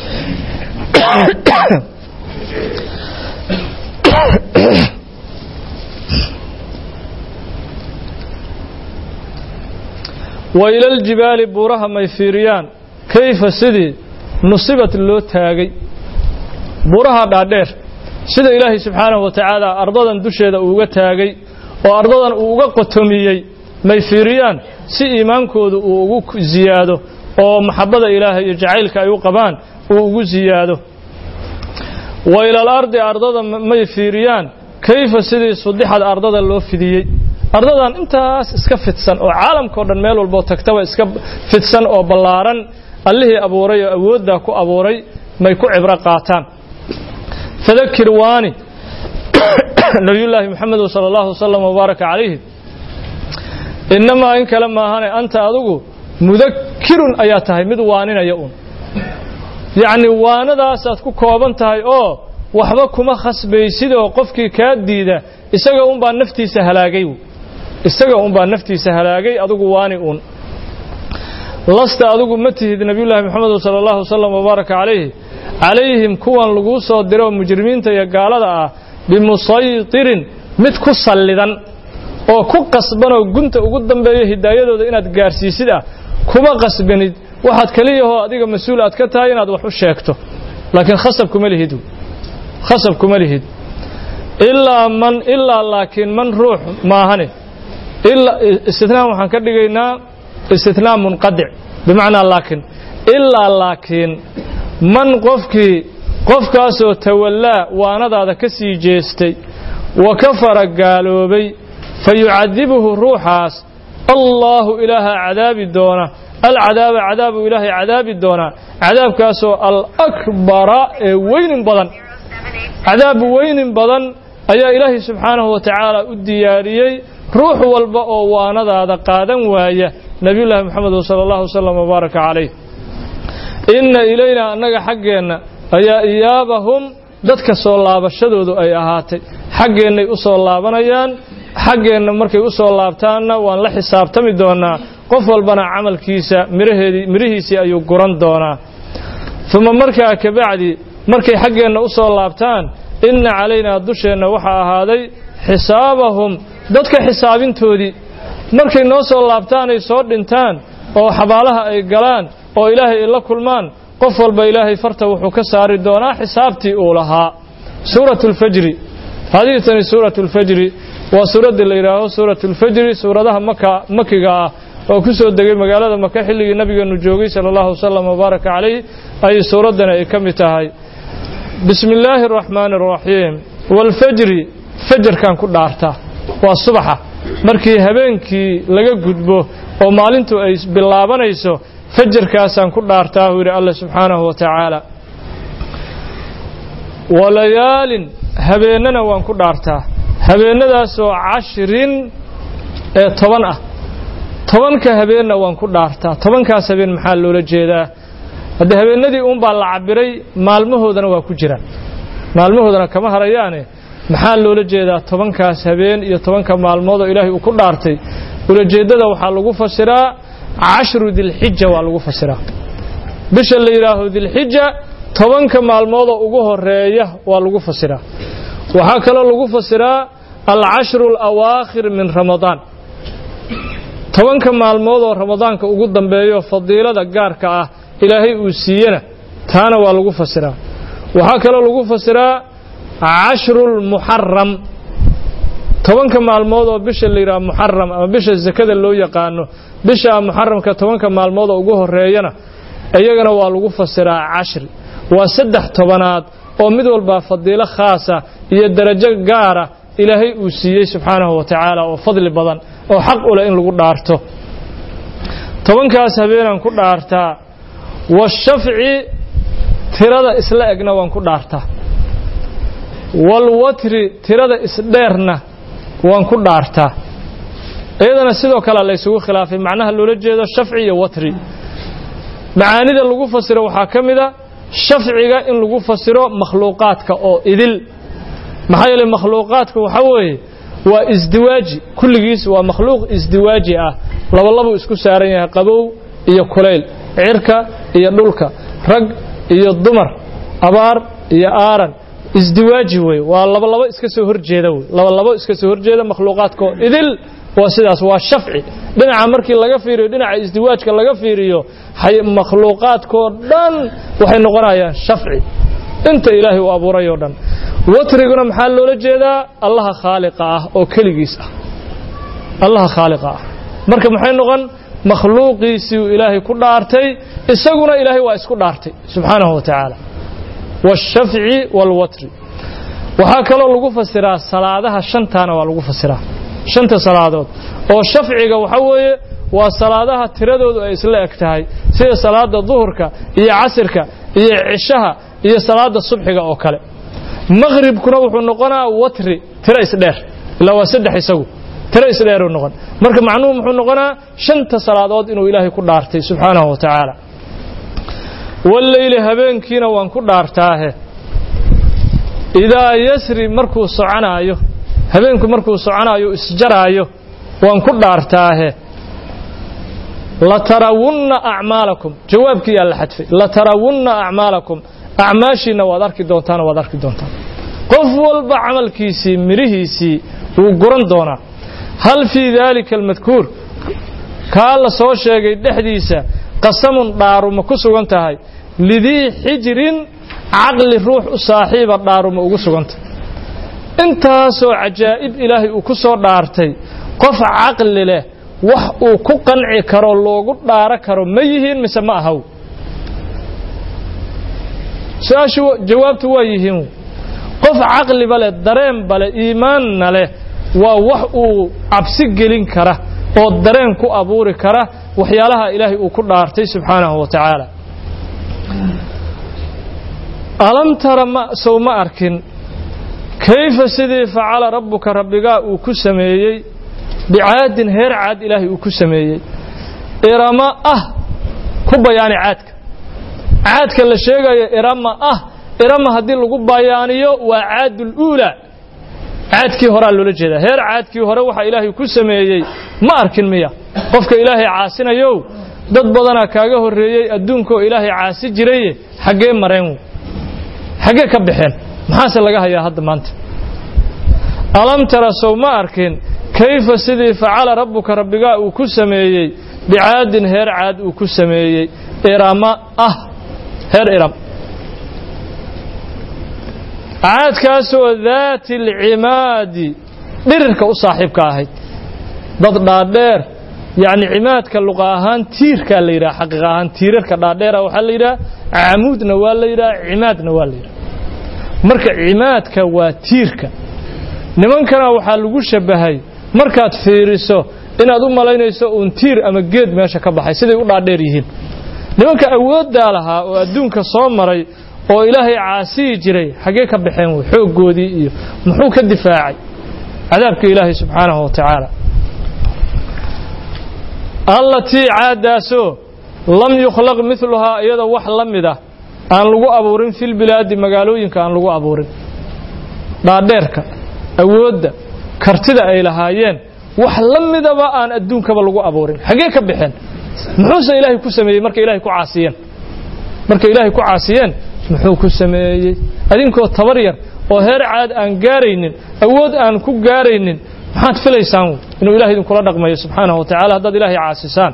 وإلى الجبال بورها ما يفيريان كيف سدي نصبت لو تاغي بورها دادير سيده إلهي سبحانه وتعالى أرضاً دشيده اوغا تاغي oo ardadan uga qotomiyay may fiiriyaan si iimaankoodu uu ugu ziyaado oo maxabada ilaahay iyo jacaylka ay u qabaan uu ugu ziyaado wa ila al-ardi ardada may fiiriyaan kayfa sidii sudixad ardada loo fidiyay ardadan intaas iska fidsan oo caalamka oo dhan meel walba tagtaba iska fidsan oo ballaaran allihii abuuray oo awoodda ku abuuray may ku cibro qaataan fadakir waani nabiyullaahi maxamed sallallahu alayhi wasallam wa baraka alayhi inma in kala ma ahane anta adugu mudakkirun ayaa tahay mid waaninaya un yaani waanadaas aad ku kooban tahay oo waxba kuma khasbaysid oo qofkii ka diida isaga un baa naftiisa halaagay isaga un baa naftiisa halaagay adugu waani un lasta adugu matihid nabiyullaahi maxamed sallallahu alayhi wasallam wa baraka alayhi alayhim kuwan lagu soo diro mujrimiinta iyo gaalada ah bimusaytirin mid ku sallidan oo ku qasban oo gunta ugu dambeeyo hidaayadooda inaad gaarsiisid ah kuma qasbanid waxaad kaliya oo adiga mas'uul aad ka tahay inaad wax u sheegto laakiin khasab kuma lihid khasab kuma lihid illa man illa laakiin man ruux ma ahane illa istithnaa waxaan ka dhigaynaa istithnaa munqadi' bimaana laakiin illa laakiin man qofkii qofkaas oo tawalla waanadaada ka sii jeestay wa kafara gaaloobay fayu'adibuhu ruuxaas allahu ilaaha cadaabi doona العذاب عذاب إلهي عذاب دونا عذاب كاسو الأكبر وين بدن عذاب وين بدن أي إلهي سبحانه وتعالى الدياري روح والباء وانا هذا قادم وهي نبي الله محمد صلى الله عليه وسلم وبارك عليه إن إلينا أنك حقنا أي إيابهم ذاتك صلى بشدود أي أهاتي حقنا أصول الله بنيان حقنا مركي أصول الله بتاعنا وأن لا حساب تمدونا qof walbana amalkiisa miraheedii mirihiisi ayuu guran doonaa thumma markaa ka bacdi markay xageena u soo laabtaan inna calayna dusheena waxa ahaaday xisaabahum dadka xisaabintoodii markay noo soo laabtaan ay soo dhintaan oo xabaalaha ay galaan oo ilaahay la kulmaan qof walba ilaahay farta wuxuu ka saari doonaa xisaabtii uu lahaa suuratul fajr hadii suuratul fajr waa suurada la yiraahdo suuratul fajr suuradaha makka makiga oo ku soo degay magaalada Makka xilligii nabigeenu joogay sallallahu alayhi wasallam wa baraka alayhi ay suuradana ay kamid tahay bismillaahir rahmaanir rahiim wal fajr fajr kan ku dhaarta waa subaxa markii habeenkii laga gudbo oo maalintu ay bilaabanayso fajrkaasan ku dhaartaa uu yiri Allah subhanahu wa ta'ala walayaalin habeenana waan ku dhaartaa habeenadaas oo ashrin ee toban ah tobanka habeenna waan ku dhaartaa tobankaas habeen maxaa loola jeedaa hada habeenadii uun baa la cabiray maalmahoodana waa ku jiraan maalmahoodana kama harayaane maxaa loola jeedaa tobankaas habeen iyo tobanka maalmood oo Ilaahay uu ku dhaartay ulajeedada waxaa lagu fasiraa cashru dilxija waa lagu fasiraa bisha la yiraahdo dilxija tobanka maalmood oo ugu horeeya waa lagu fasiraa waxa kale lagu fasiraa al-ashru al-awaakhir min ramadaan tobanka maalmood oo ramadaanka ugu dambeeyo fadiilada gaarka ah ilaahay uu siiyana taana waa lagu fasiraa waxa kale lagu fasiraa ashrul muharram tobanka maalmood oo bisha la yiraahdo muharram ama bisha zakada loo yaqaano bisha muharramka tobanka maalmood oo ugu horeeyana ayagana waa lagu fasiraa ashri waa saddex tobanaad oo mid walba fadiilo khaasa iyo darajo gaara ilaahay uu siiyay subhanahu wa ta'ala oo fadli badan oo xaq u leh in lagu dhaarto tobankaas habeenan ku dhaartaa washafci tirada isla egna waan ku dhaartaa wal watri tirada isdheerna waan ku dhaartaa iyadana sidoo kale la isugu khilaafay macnaha loola jeedo shafci iyo watri macaanida lagu fasiro waxa kamida shafciga in lagu fasiro makhluuqaadka oo idil maxaa yeelay makhluuqaadku waxa weeye waa isdiwaaji kulligiis waa makhluuq isdiwaaji ah laba laba isku saaran yahay qabow iyo kuleyl cirka iyo dhulka rag iyo dumar abaar iyo aaran isdiwaaji way waa laba laba iska soo horjeeda way laba laba iska soo horjeeda makhluuqaadka idil waa sidaas waa shafci dhinaca markii laga fiiriyo dhinaca isdiwaajka laga fiiriyo hay makhluuqaadka dhan waxay noqonayaan shafci inta ilaahay uu abuuray oo dhan watriguna maxaa loola jeedaa allaha khaaliqa ah oo kaligiis ah allaha khaaliqa ah marka maxay noqon makhluuqiisi ilaahay ku dhaartay isaguna ilaahay waa isku dhaartay subhanahu wa ta'ala washafci wal watri waxa kale lagu fasiraa salaadaha shantana waa lagu fasiraa shanta salaadood oo shafciga waxa weeye waa salaadaha tiradoodu ay isla eg tahay sida salaada duhurka iyo casirka iyo cishaha iyo salaada subxiga oo kale maghribkuna wuxuu noqonaa watri tira isdheer ila waa saddex isagu tira isdheer uu noqon marka macnuhu wuxuu noqonaa shanta salaadood inuu ilaahay ku dhaartay subhanahu wa ta'ala wallayli habeenkiina waan ku dhaartaahe idaa yasri markuu soconaayo habeenku markuu soconaayo isjaraayo waan ku dhaartaahe la tarawunna a'maalakum jawaabkii yaa la xadfay la tarawunna a'maalakum a'maashina waad arki doontaan waad arki doontaan qof walba amalkiisii mirihiisii uu guran doonaa hal fi dhalika almadhkur kaala soo sheegay dhexdiisa qasamun dhaaruma ku sugan tahay lidii xijrin aqli ruux u saaxiiba dhaaruma ugu suganta intaasoo ajaa'ib ilaahay uu ku soo dhaartay qof aqli leh wax uu ku qanci karo loogu dhaara karo ma yihiin mise ma ahaw saashu jawaabtu waa yihiin qof aqli bale dareen bale iimaan leh waa wax uu absi gelin kara oo dareen ku abuuri kara waxyaalaha ilaahay uu ku dhaartay subhanahu wa ta'ala alam tara ma soo ma arkin kayfa sidii faala rabbuka rabbiga uu ku sameeyay bi'aadin heer aad ilaahay uu ku sameeyay irama ah ku bayaani aadka aadka la sheegayo irama ah irama hadii lagu bayaaniyo waa aadul uula aadkii hore loo jeeda heer aadkii hore waxa ilaahay ku sameeyay ma arkin miya qofka ilaahay caasinayo dad badana kaaga horeeyay adduunka oo ilaahay caasi jiray xagee mareen xagee ka bixeen maxaa laga hayaa hadda maanta alam tara soo ma arkin kayfa sidii faala rabbuka rabbiga uu ku sameeyay bi'aadin heer aad uu ku sameeyay irama ah heer iram aadkaasoo daati al-imaadi dhirirka u saaxiibka ahayd dad dhaadheer yaani imaadka luqa ahaan tiirka la yiraahdo xaqiiq ahaan tiirarka dhaadheer waxa la yiraahdaa aamudna waa la yiraahdaa imaadna waa la yiraahdaa marka imaadka waa tiirka nimankana waxa lagu shabahay markaad fiiriso inaad u malaynayso uun tiir ama geed meesha ka baxay siday u dhaadheer yihiin nimanka awoodda lahaa oo adduunka soo maray oo ilaahay caasi jiray xagee ka baxeen xoogoodii iyo muxuu ka difaacay cadaabka ilaahay subhanahu wa ta'ala allati aadaaso lam yukhlaq mithlaha iyada wax lamida aan lagu abuurin fil bilaadi magaalooyinka aan lagu abuurin dhaadheerka awoodda kartida ay lahaayeen وحلمدبا aan adduunkaba lagu aboorin xagee ka bixin muxuu ilaahay ku sameeyay marka ilaahay ku caasiyeen marka ilaahay ku caasiyeen muxuu ku sameeyay adinkoo tabar yar oo heer caad aan gaaraynin awood aan ku gaaraynin maxaad filaysaan inuu ilaahay idin kula dhaqmayo subhanahu wa ta'ala hadda ilaahay caasisaan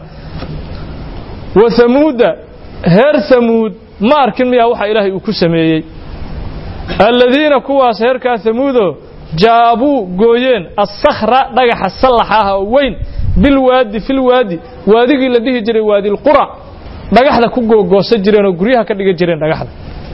wa thamud heer thamud ma arkin miyaa waxa ilaahay uu ku sameeyay alladina kuwaas heerka thamudo jaabu gooyeen as-sakhra dhagaxa salaxaha weyn bil waadi fil waadi waadigii la dhihi jiray waadi al-qura dhagaxda ku googoosan jireen oo guryaha ka dhiga jireen dhagaxda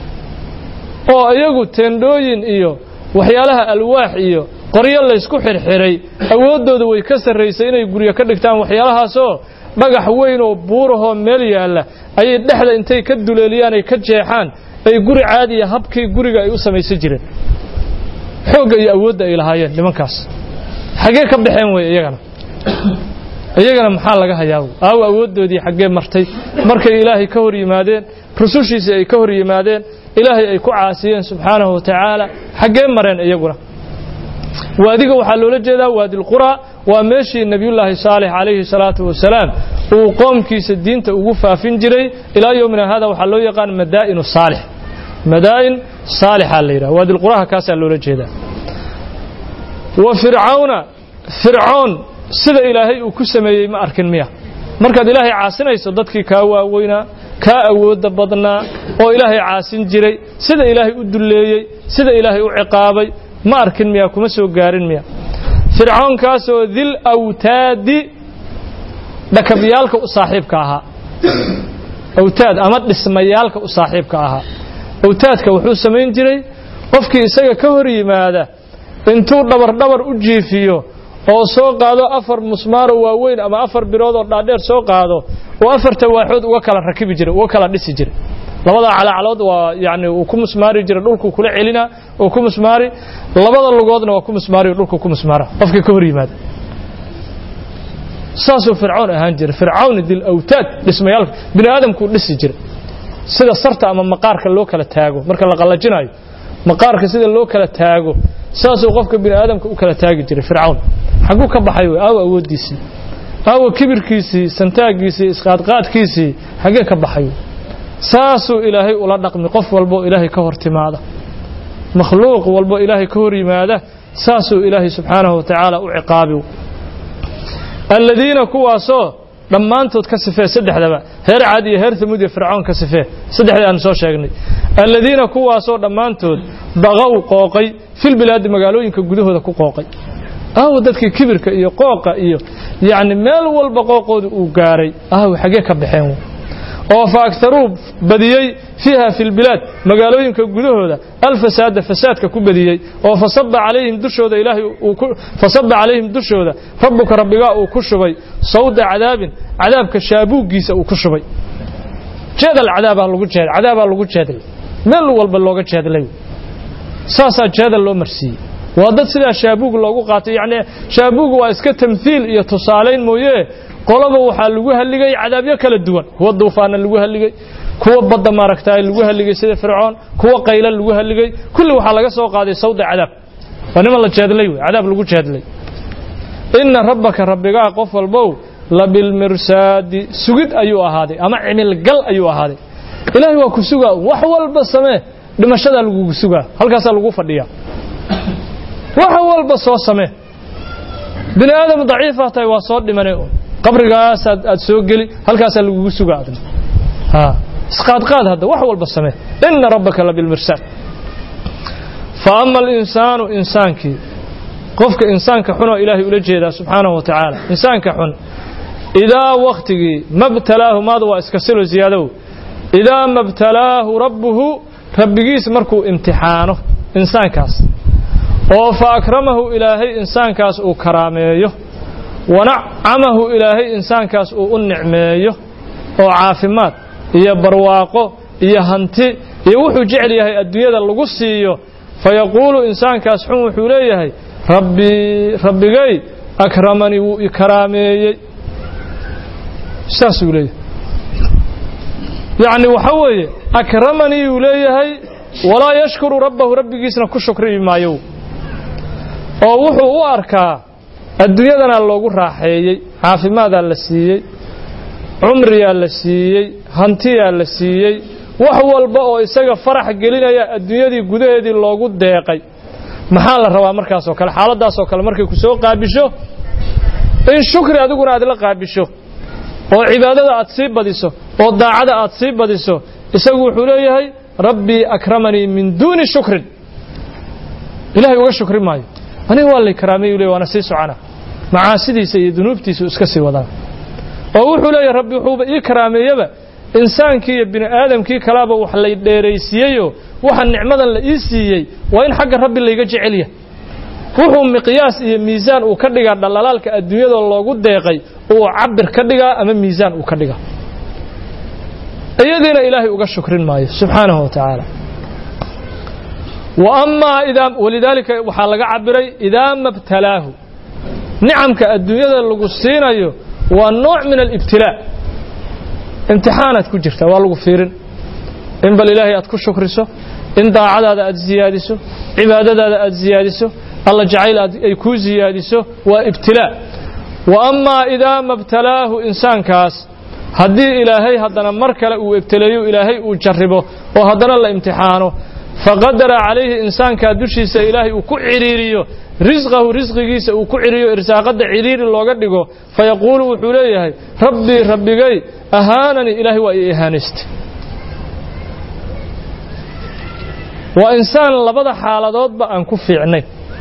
oo iyagu teendooyin iyo waxyaalaha alwaax iyo qoryo la isku xirxiray awoodooda way ka sareysay inay guryo ka dhigtaan waxyaalahaas oo dhagax weyn oo buuraho meel yaala ay dhaxda intay ka duleeliyaan ay ka jeexaan ay guri caadi ah habkii guriga ay u sameeyay jireen xooga iyo awoodda ay lahaayeen nimankaas xagee ka baxeen way iyagana iyagana maxaa laga hayaa aaw awoodoodii xagee martay markay ilaahay ka hor yimaadeen rusushiisa ay ka hor yimaadeen ilaahay ay ku caasiyeen subhanahu wa ta'ala xagee mareen iyaguna waadiga waxa loola jeedaa waadi al-qura waa meeshii nabiyullaahi saalix alayhi salaatu wasalaam uu qoomkiisa diinta ugu faafin jiray ilaa yoomina hada waxa loo yaqaan madaa'in saalix madaa'in saalixa leeyahay waadi al-qura kaasa loola jeedaa wa fir'auna fir'aun sida ilaahay uu ku sameeyay ma arkin miya markaad ilaahay caasinayso dadkii ka waaweyna ka awooda badnaa oo ilaahay caasin jiray sida ilaahay u duleeyay sida ilaahay u ciqaabay ma arkin miya kuma soo gaarin miya fir'aun kaasoo dil awtaadi dhakabyaalka u saaxiibka ahaa awtaad ama dhismayaalka u saaxiibka ahaa awtaadka wuxuu sameyn jiray qofkii isaga ka hor yimaada intuu dhabar dhabar u jiifiyo oo soo qaado afar musmaaro waaweyn ama afar birood oo dhaadheer soo qaado oo afarta waaxood uga kala rakibi jiray uga kala dhisi jiray labada calacalood waa yaani uu ku musmaari jiray dhulku kula celina oo ku musmaari labada lugoodna waa ku musmaari dhulku ku musmaara qofkii ka hor yimaada saaso fir'aun ahaan jiray fir'aun dil awtaad dhismayaalka bini aadamku dhisi jiray sida sarta ama maqaarka loo kala taago marka la qalajinayo maqaarka sida loo kala taago saasoo qofka bini aadamka u kala taagi jiray fir'aun xaguu ka baxay way aaw awoodiisii aaw kibirkiisii santaagiisii isqaadqaadkiisii xagee ka baxay saasoo ilaahay ula dhaqmi qof walbo ilaahay ka hortimaada makhluuq walbo ilaahay ka hor yimaada saasoo ilaahay subhanahu wa ta'ala u ciqaabiyo alladina kuwaasoo dhammaantood ka sifee saddexdaba heer caadi iyo heer thamud iyo fir'aun ka sifee saddexda aan soo sheegnay alladina kuwaasoo dhammaantood baqaw qooqay fil bilaad magaalooyinka gudahooda ku qooqay aaw dadkii kibirka iyo qooqa iyo yaani meel walba qooqooda uu gaaray aaw xagee ka baxeen oo faaktaru badiyay fiha fil bilad magaalooyinka gudahooda al fasad fasadka ku badiyay oo fasabba alayhim dushooda ilaahi uu fasabba alayhim dushooda rabbuka rabbiga uu ku shubay sawda cadaabin cadaabka shaabuugiisa uu ku shubay jeedal cadaaba lagu jeed cadaaba lagu jeedal meel walba looga jeedlay saasa jeedal loo marsiiyay waa dad sida shaabuug loogu qaatay yaani shaabuug waa iska tamthiil iyo tusaaleyn mooyee qolaba waxa lagu haligay cadaabyo kala duwan kuwa duufaana lagu haligay kuwa badda maaragtay lagu haligay sida fir'aun kuwa qayla lagu haligay kulli waxa laga soo qaaday sawda cadaab wanima la jeedlay cadaab lagu jeedlay inna rabbaka rabbiga qof walbo la bil mirsadi sugid ayuu ahaaday ama cimil gal ayuu ahaaday ilaahi waa ku sugaa wax walba samee dhimashada lagu sugaa halkaas lagu fadhiyaa wax walba soo samee bini aadam daciif ah tay waa soo dhimanay qabrigaas aad soo gali halkaas lagu sugaa ha isqaad qaad hada wax walba samee inna rabbaka la bil mirsad fa amma al insanu insanki qofka insaanka xun oo ilaahi ula jeeda subhanahu wa ta'ala insaanka xun ida waqtigi mabtalaahu maadu waa iska silo ziyaado ida mabtalaahu rabbuhu rabbigiis markuu imtixaano insaankaas oo fa akramahu ilaahi insaankaas uu karaameeyo ونعمه إلهي إنسان كاس ونعميه وعافمات إيا برواقه إيا هنتي يوحو جعليه الدنيا اللقصيه فيقول إنسان كاس حمو حوليه ربي ربي جاي أكرمني وإكرامي استاسو ليه يعني وحوي أكرمني وليه ولا يشكر ربه ربي جيسنا كشكري ما يو أو وحو أركا adduunyadana loogu raaxeeyay caafimaad la siiyay umriya la siiyay hantiya la siiyay wax walba oo isaga farax gelinaya adduunyadii gudaheedii loogu deeqay maxaa la rabaa markaas oo kale xaaladaas oo kale markay ku soo qaabisho in shukri adiguna aad la qaabisho oo cibaadada aad sii badiso oo daacada aad sii badiso isagu wuxuu leeyahay rabbi akramani min duuni shukrin ilaahay uga shukri maayo aniga waa la ikraamay leeyahay waana sii socona macaasidiisa iyo dunuubtiisa iska sii wadaa oo wuxuu leeyahay rabbi wuxuu ii karaameeyaba insaankii iyo bini aadamkii kalaaba wax la dheeraysiiyo waxa nicmadan la ii siiyay waa in xagga rabbi layga jecel yahay wuxuu miqyaas iyo miisaan uu ka dhigaa dhalalaalka adduunyada loogu deeqay oo cabir ka dhigaa ama miisaan uu ka dhigaa ayadina ilaahay uga shukrin maayo subhanahu wa ta'ala wa amma idha walidalika waxa laga cabiray idha mabtalaahu ni'amka adduunyada lagu siinayo waa nooc min al-ibtila imtixaanaad ku jirta waa lagu fiirin in bal ilaahay aad ku shukriso in daacadaada aad ziyaadiso cibaadadaada aad ziyaadiso alla jacayl ay ku ziyaadiso waa ibtila wa amma idha mabtalaahu insaankaas hadii ilaahay hadana mar kale uu ibtilayo ilaahay uu jaribo oo hadana la imtixaano faqadara alayhi insaanka dushiisa ilaahay uu ku ciriiriyo rizqahu rizqigiisa uu ku ciriyo irsaaqada ciriiri looga dhigo fayaqulu wuxuu leeyahay rabbi rabbigay ahaanani ilaahay waa ihaanist wa insaan labada xaaladoodba aan ku fiicnay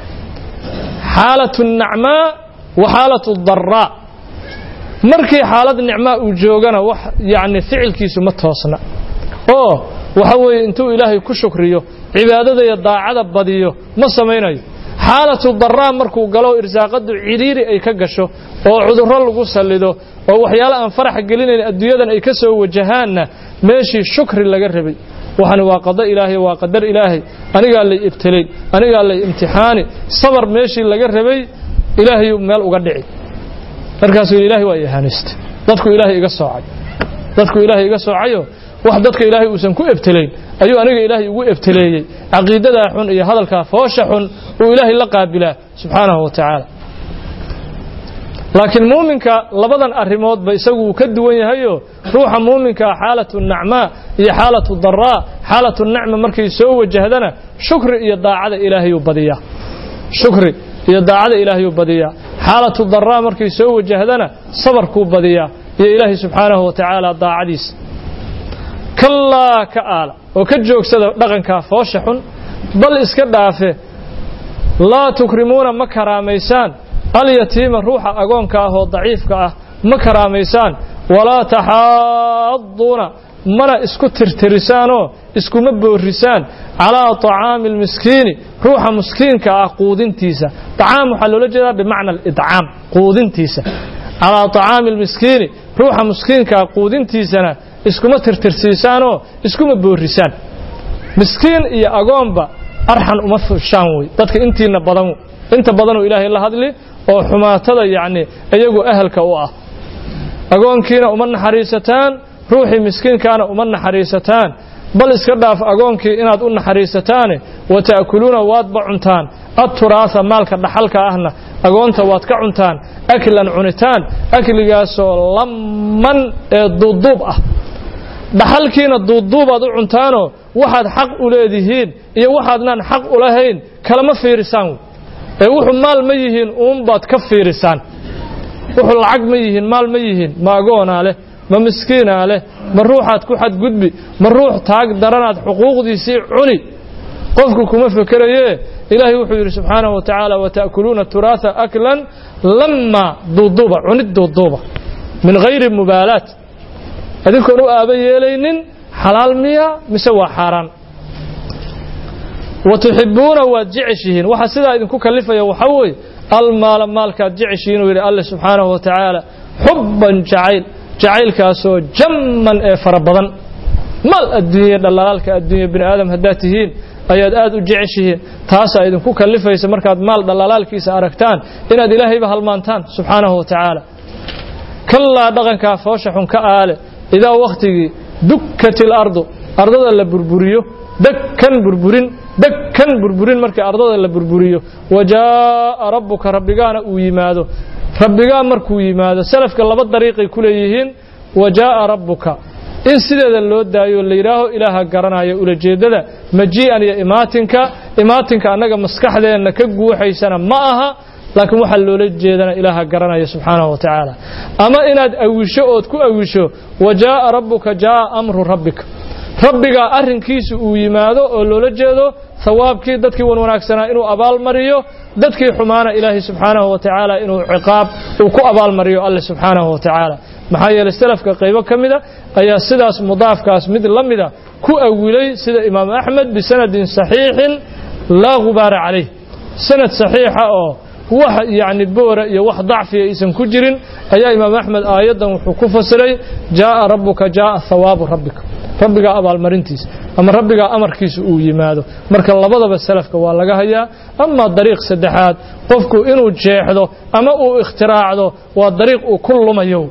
xaalatu nacma wa xaalatu darra markii xaalad nicma uu joogana wax yaani ficilkiisu ma toosna oo waxa weey intuu ilaahay ku shukriyo cibaadada iyo daacada badiyo ma sameeynayo xaalatu darra markuu galo irsaaqadu ciriiri ay ka gasho oo cudurro lagu salido oo waxyaalo aan farax gelinayn adduunyadan ay ka soo wajahaana meeshii shukri laga rabay waxana waa qada ilaahay waa qadar ilaahay aniga la ibtilay aniga la imtixaani sabar meeshii laga rabay ilaahay meel uga dhici markaas ilaahay waa ihaanist dadku ilaahay iga soocay dadku ilaahay iga soocayo wax dadka ilaahay uusan ku ibtilayn ayuu aniga ilaahay ugu ibtileeyay aqeedada xun iyo hadalka foosha xun oo ilaahay la qaabila subhanahu wa ta'ala laakiin muuminka labadan arimood ba isagu ka duwan yahay ruuxa muuminka xaalatu nacma iyo xaalatu darra xaalatu nacma markay soo wajahdana shukri iyo daacada ilaahay u badiya shukri iyo daacada ilaahay u badiya xaalatu darra markay soo wajahdana sabarku badiya iyo ilaahay subhanahu wa ta'ala daacadiis kalla kaala oo ka joogsada dhaqanka foosha xun bal iska dhaafe la tukrimuna makaraamaysan اليتيم روح أقونك أهو ضعيفك أه مكراميسان ولا تحاضون منا اسكو ترترسانو اسكو مبو الرسان على طعام المسكين روح مسكين كأقودين تيسا طعام حلو جدا بمعنى الإطعام قودين تيسا على طعام المسكين روح مسكين كأقودين تيسا اسكو ما ترترسانو اسكو مبو الرسان مسكين إيا أقون با أرحن أمثل الشاموي تدك انتي نبضمو انت بدنو إلهي الله هذلي oo xumaatada yaani ayagu ahalka u ah agoonkiina uma naxariisataan ruuxi miskiinkaana uma naxariisataan bal iska dhaaf agoonkii inaad u naxariisataan wa taakuluna waad ba cuntaan at-turaasa maalka dhaxalka ahna agoonta waad ka cuntaan aklan cunitaan akligaas oo lamman ee duuduub ah dhaxalkiina duuduub aad u cuntaano waxaad xaq u leedihiin iyo waxaadnan xaq u lahayn kalama fiirisaan ee wuxuu maal ma yihiin uun baad ka fiirisaan wuxuu lacag ma yihiin maal ma yihiin ma agoona leh ma miskiina leh ma ruuxaad ku xad gudbi ma ruux taag daranaad xuquuqdiisii cuni qofku kuma fikiraye ilaahay wuxuu yiri subhanahu wa ta'ala wa ta'kuluna turatha aklan lamma duduba cunid duduba min ghayri mubalat adinkoon u aaba yeelaynin xalaal miya mise waa xaraan وتحبون وجعشين وحسدا إذن كلفة وحوي المال مالك جعشين ويري الله سبحانه وتعالى حبا جعيل جعيل كاسو جما فربضا مال الدنيا دلالك الدنيا بن آدم هداتهين أياد آد جعشين تاسا إذن كلفة يسمركات مال دلالك يساركتان إن أد إلهي بهالمانتان سبحانه وتعالى كلا دغن كافوشح كآله إذا وقتي دكت الأرض أرض اللي بربريو دكن بربرين دكن بربرين مركي أرضه اللي بربريه وجاء ربك ربكانا ويماده ربكا مركو يماده سلف كلا بالطريق كليهن وجاء ربك إن سيدا اللو دايو اللي يراه إلها قرنا يا أولى جيدة مجيئا يا إماتنك إماتنك أنك مسكح ذي أنك قوة حيسانا معها لكن وحلو لجيدنا إلها قرنا يا سبحانه وتعالى أما إن أوشو أتكو أوشو وجاء ربك جاء أمر ربك ربك أرن كيس ويمادو أولو لجيدو ثواب كي ددكي ونوناكسنا إنو أبال مريو ددكي حمانا إلهي سبحانه وتعالى إنو عقاب وكو أبال مريو الله سبحانه وتعالى محايا للسلف كقيبة كمدة أي سداس مضاف كاس مثل لمدة كو أولي سيد إمام أحمد بسند صحيح لا غبار عليه سند صحيحة أو هو يعني بورة يوح ضعف اسم كجر أي إمام أحمد آيادا وحكوفة سري جاء ربك جاء ثواب ربك ربك أبا المرنتيس أما ربك أمر كيس ويماده مرك الله بضب السلف كوالغا هيا أما الطريق سدحات قفكو إنو جيحدو أما أو اختراعدو والطريق كل ما يوم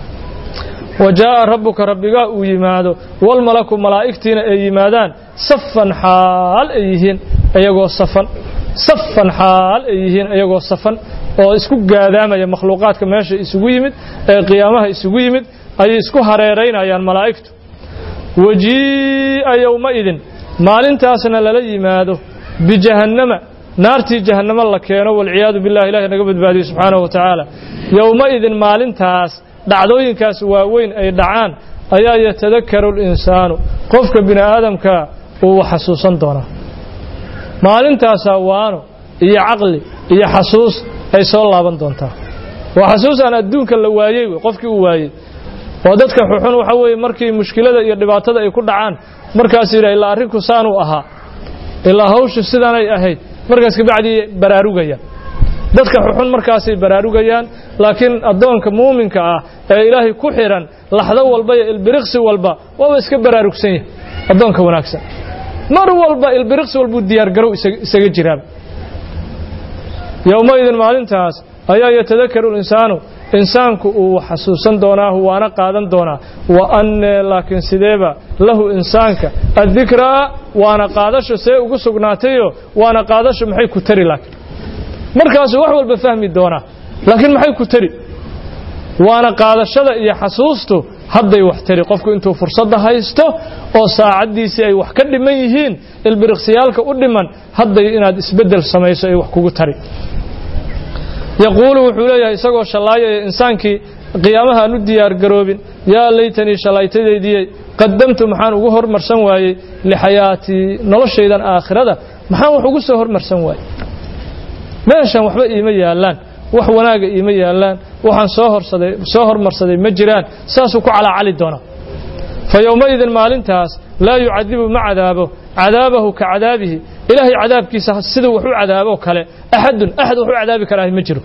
وجاء ربك ربك ويماده والملك ملائكتين أيمادان صفا حال أيهن أيقو صفا صفا حال أيهن أيقو صفا وإسكو قاداما يا مخلوقات كماشي إسكو يمد قيامها إسكو يمد أي إسكو هريرين أي الملائكة وجيء يومئذ مالين تاسنا للي ماده بجهنم نارتي جهنم الله كينو والعياذ بالله إله نقبض بعده سبحانه وتعالى يومئذ مالين تاس دعدوين كاس واوين أي دعان أيا يتذكر الإنسان قفك بن آدم كا هو حسوسا دونا مالين تاسا وانو إيا عقلي إيا حسوس أي سؤال الله بندونتا وحسوس أنا أدونك اللوايي قفك وايي ودadka xuxun waxa weey markii mushkilada iyo dhibaatada ay ku dhacaan markaas ilaa ilaa arinku saan u ahaa ilaa hawshu sidaan ay ahayd markaas ka bacdi baraarugayaan dadka xuxun markaas ay baraarugayaan laakiin adoonka muuminka ah ee ilaahay ku xiran laxdo walba iyo ilbiriqsi walba waa iska baraarugsan yahay adoonka wanaagsan mar walba ilbiriqsi walba diyaar garow isaga jiraan yawmaydan maalintaas ayaa yatadakkaru insaanu إنسانك وحسوسا دوناه وانا قادن دوناه وأن لكن سيديبا له إنسانك الذكرى وانا قادش سيء سقناتيو وانا قادش محي كتري لك مركز وحول بفهمي دوناه لكن محي كتري وانا قادش يا حسوسته هدا يوحتري قفكو انتو فرصة هايستو او ساعدي سي اي وحكد ميهين البرقسيالك قدمان هدا يناد اسبدل سميسو اي وحكو تري يقول وحولي يسقو شلاي إنسانك قيامها نديار قروبين يا ليتني شلايتي دي قدمت محان وهر مرسن واي لحياتي نلش إذا آخر هذا محان وحوس هر مرسن واي ماشان وحبا إيمي يالان وحوناق إيمي يالان وحان صهر صدي صهر مرصدي مجران ساسوكو على علي دونا فيومئذ مالنتاس لا يعذب مع عذابه عذابه كعذابه إلهي عذاب كيسا سيده وحو عذابه كله أحد أحد وحو عذابك راه مجره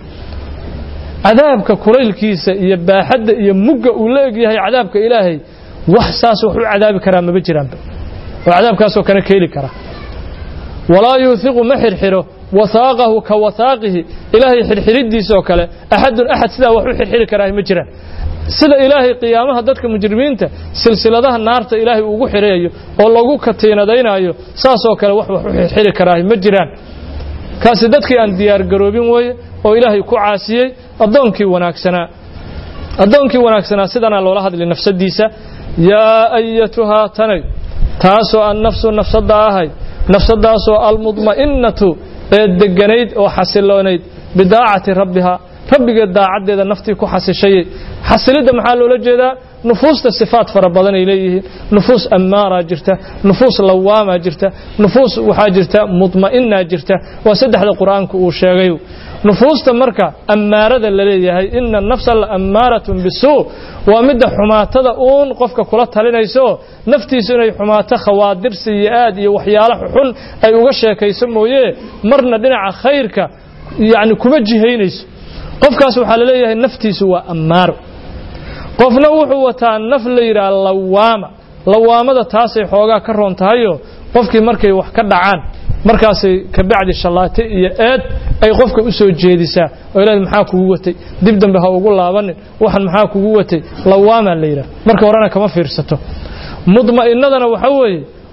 عذابك كريل كيسا يباحد يمقى أولاق يهي عذابك إلهي وحساس وحو عذابك راه مجره وعذابك أسو كان كيلي كراه ولا يوثق محر حره وثاقه كوثاقه إلهي حرحردي سو كله أحد أحد سيده وحو حرحرك راه مجره sida ilaahay qiyaamaha dadka mujrimiinta silsiladaha naarta ilaahay ugu xireeyo oo lagu kateenadaynayo saas oo kale wax wax u xiri karaa ma jiraan kaasi dadkii aan diyaar garoobin way oo ilaahay ku caasiyay adoonkii wanaagsanaa adoonkii wanaagsanaa sidana loola hadlay nafsadiisa yaa ayatuha tanay taasoo an nafsu nafsada ahay nafsadaasoo almudma'innatu ee deganayd oo xasiloonayd bidaacati rabbiha rabbiga daacadeeda naftii ku xasishay xasilida maxaa loola jeedaa nufuusta sifaat fara badan ay leeyihiin nufuus amaara jirta nufuus lawaama jirta nufuus waxa jirta mutma'inna jirta waa saddexda quraanku uu sheegay nufuusta marka amaarada la leeyahay inna nafsa la amaaratun bisuu waa mid xumaatada uun qofka kula talinayso naftiisu inay xumaato khawaadir siyaad iyo waxyaalo xun ay uga sheekayso mooyee marna dhinaca khayrka yaani kuma jihaynayso qofkaas waxa la leeyahay naftiisu waa amaar qofna wuxuu wataa naf la yiraahdo lawaama lawaamada taasay xoogaa ka roon tahayo qofkii markay wax ka dhacaan markaas ka bacdi shalaate iyo eed ay qofka u soo jeedisaa oo ilaahay maxaa kugu watay dib dambe ha ugu laabanin waxan maxaa kugu watay lawaama la yiraahdo marka horena kama fiirsato mudma'innadana waxa weeye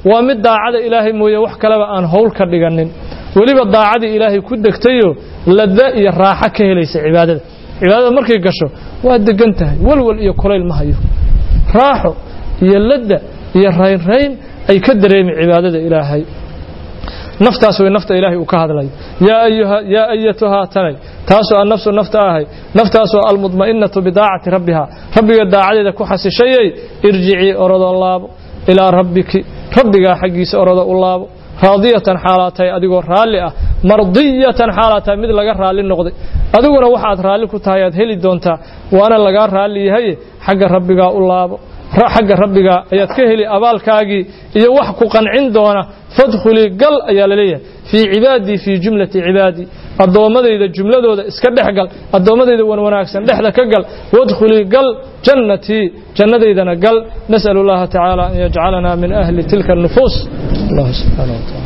ومد داعد إلهي مويا وحكلب أن هول كدغنين وليبا داعد إلهي ku degtayo ladda iyo raaxa ka helaysa cibaadada cibaadada markay gasho waa degan tahay walwal iyo kuleyl ma hayo raaxo iyo ladda iyo rayn rayn ay ka dareemi cibaadada ilaahay naftaas way nafta ilaahay uu ka hadlay yaa ayuha yaa ayatuha tanay taaso an nafsu nafta ahay naftaasoo almudma'innatu bidaacati rabbiha rabbiga daacadeeda ku xasishay irjici orado laabo ilaa rabbiki rabbiga xaqiisa orado u laabo raadiyatan xaalatay adigoo raali ah mardiyatan xaalatay mid laga raali noqday adiguna waxaad raali ku tahay aad heli doontaa waana laga raali yahay xagga rabbiga u laabo xagga rabbiga ayaad ka heli abaalkaagi iyo wax ku qancin doona fadkhuli gal ayaa leeyahay fi cibaadi fi jumlati cibaadi adoomadayda jumladooda iska dhaxgal adoomadayda wan wanaagsan dhaxda ka gal wadkhuli gal jannati jannadaydana gal nas'alullaha ta'ala an yaj'alana min ahli tilka an-nufus Allah subhanahu wa ta'ala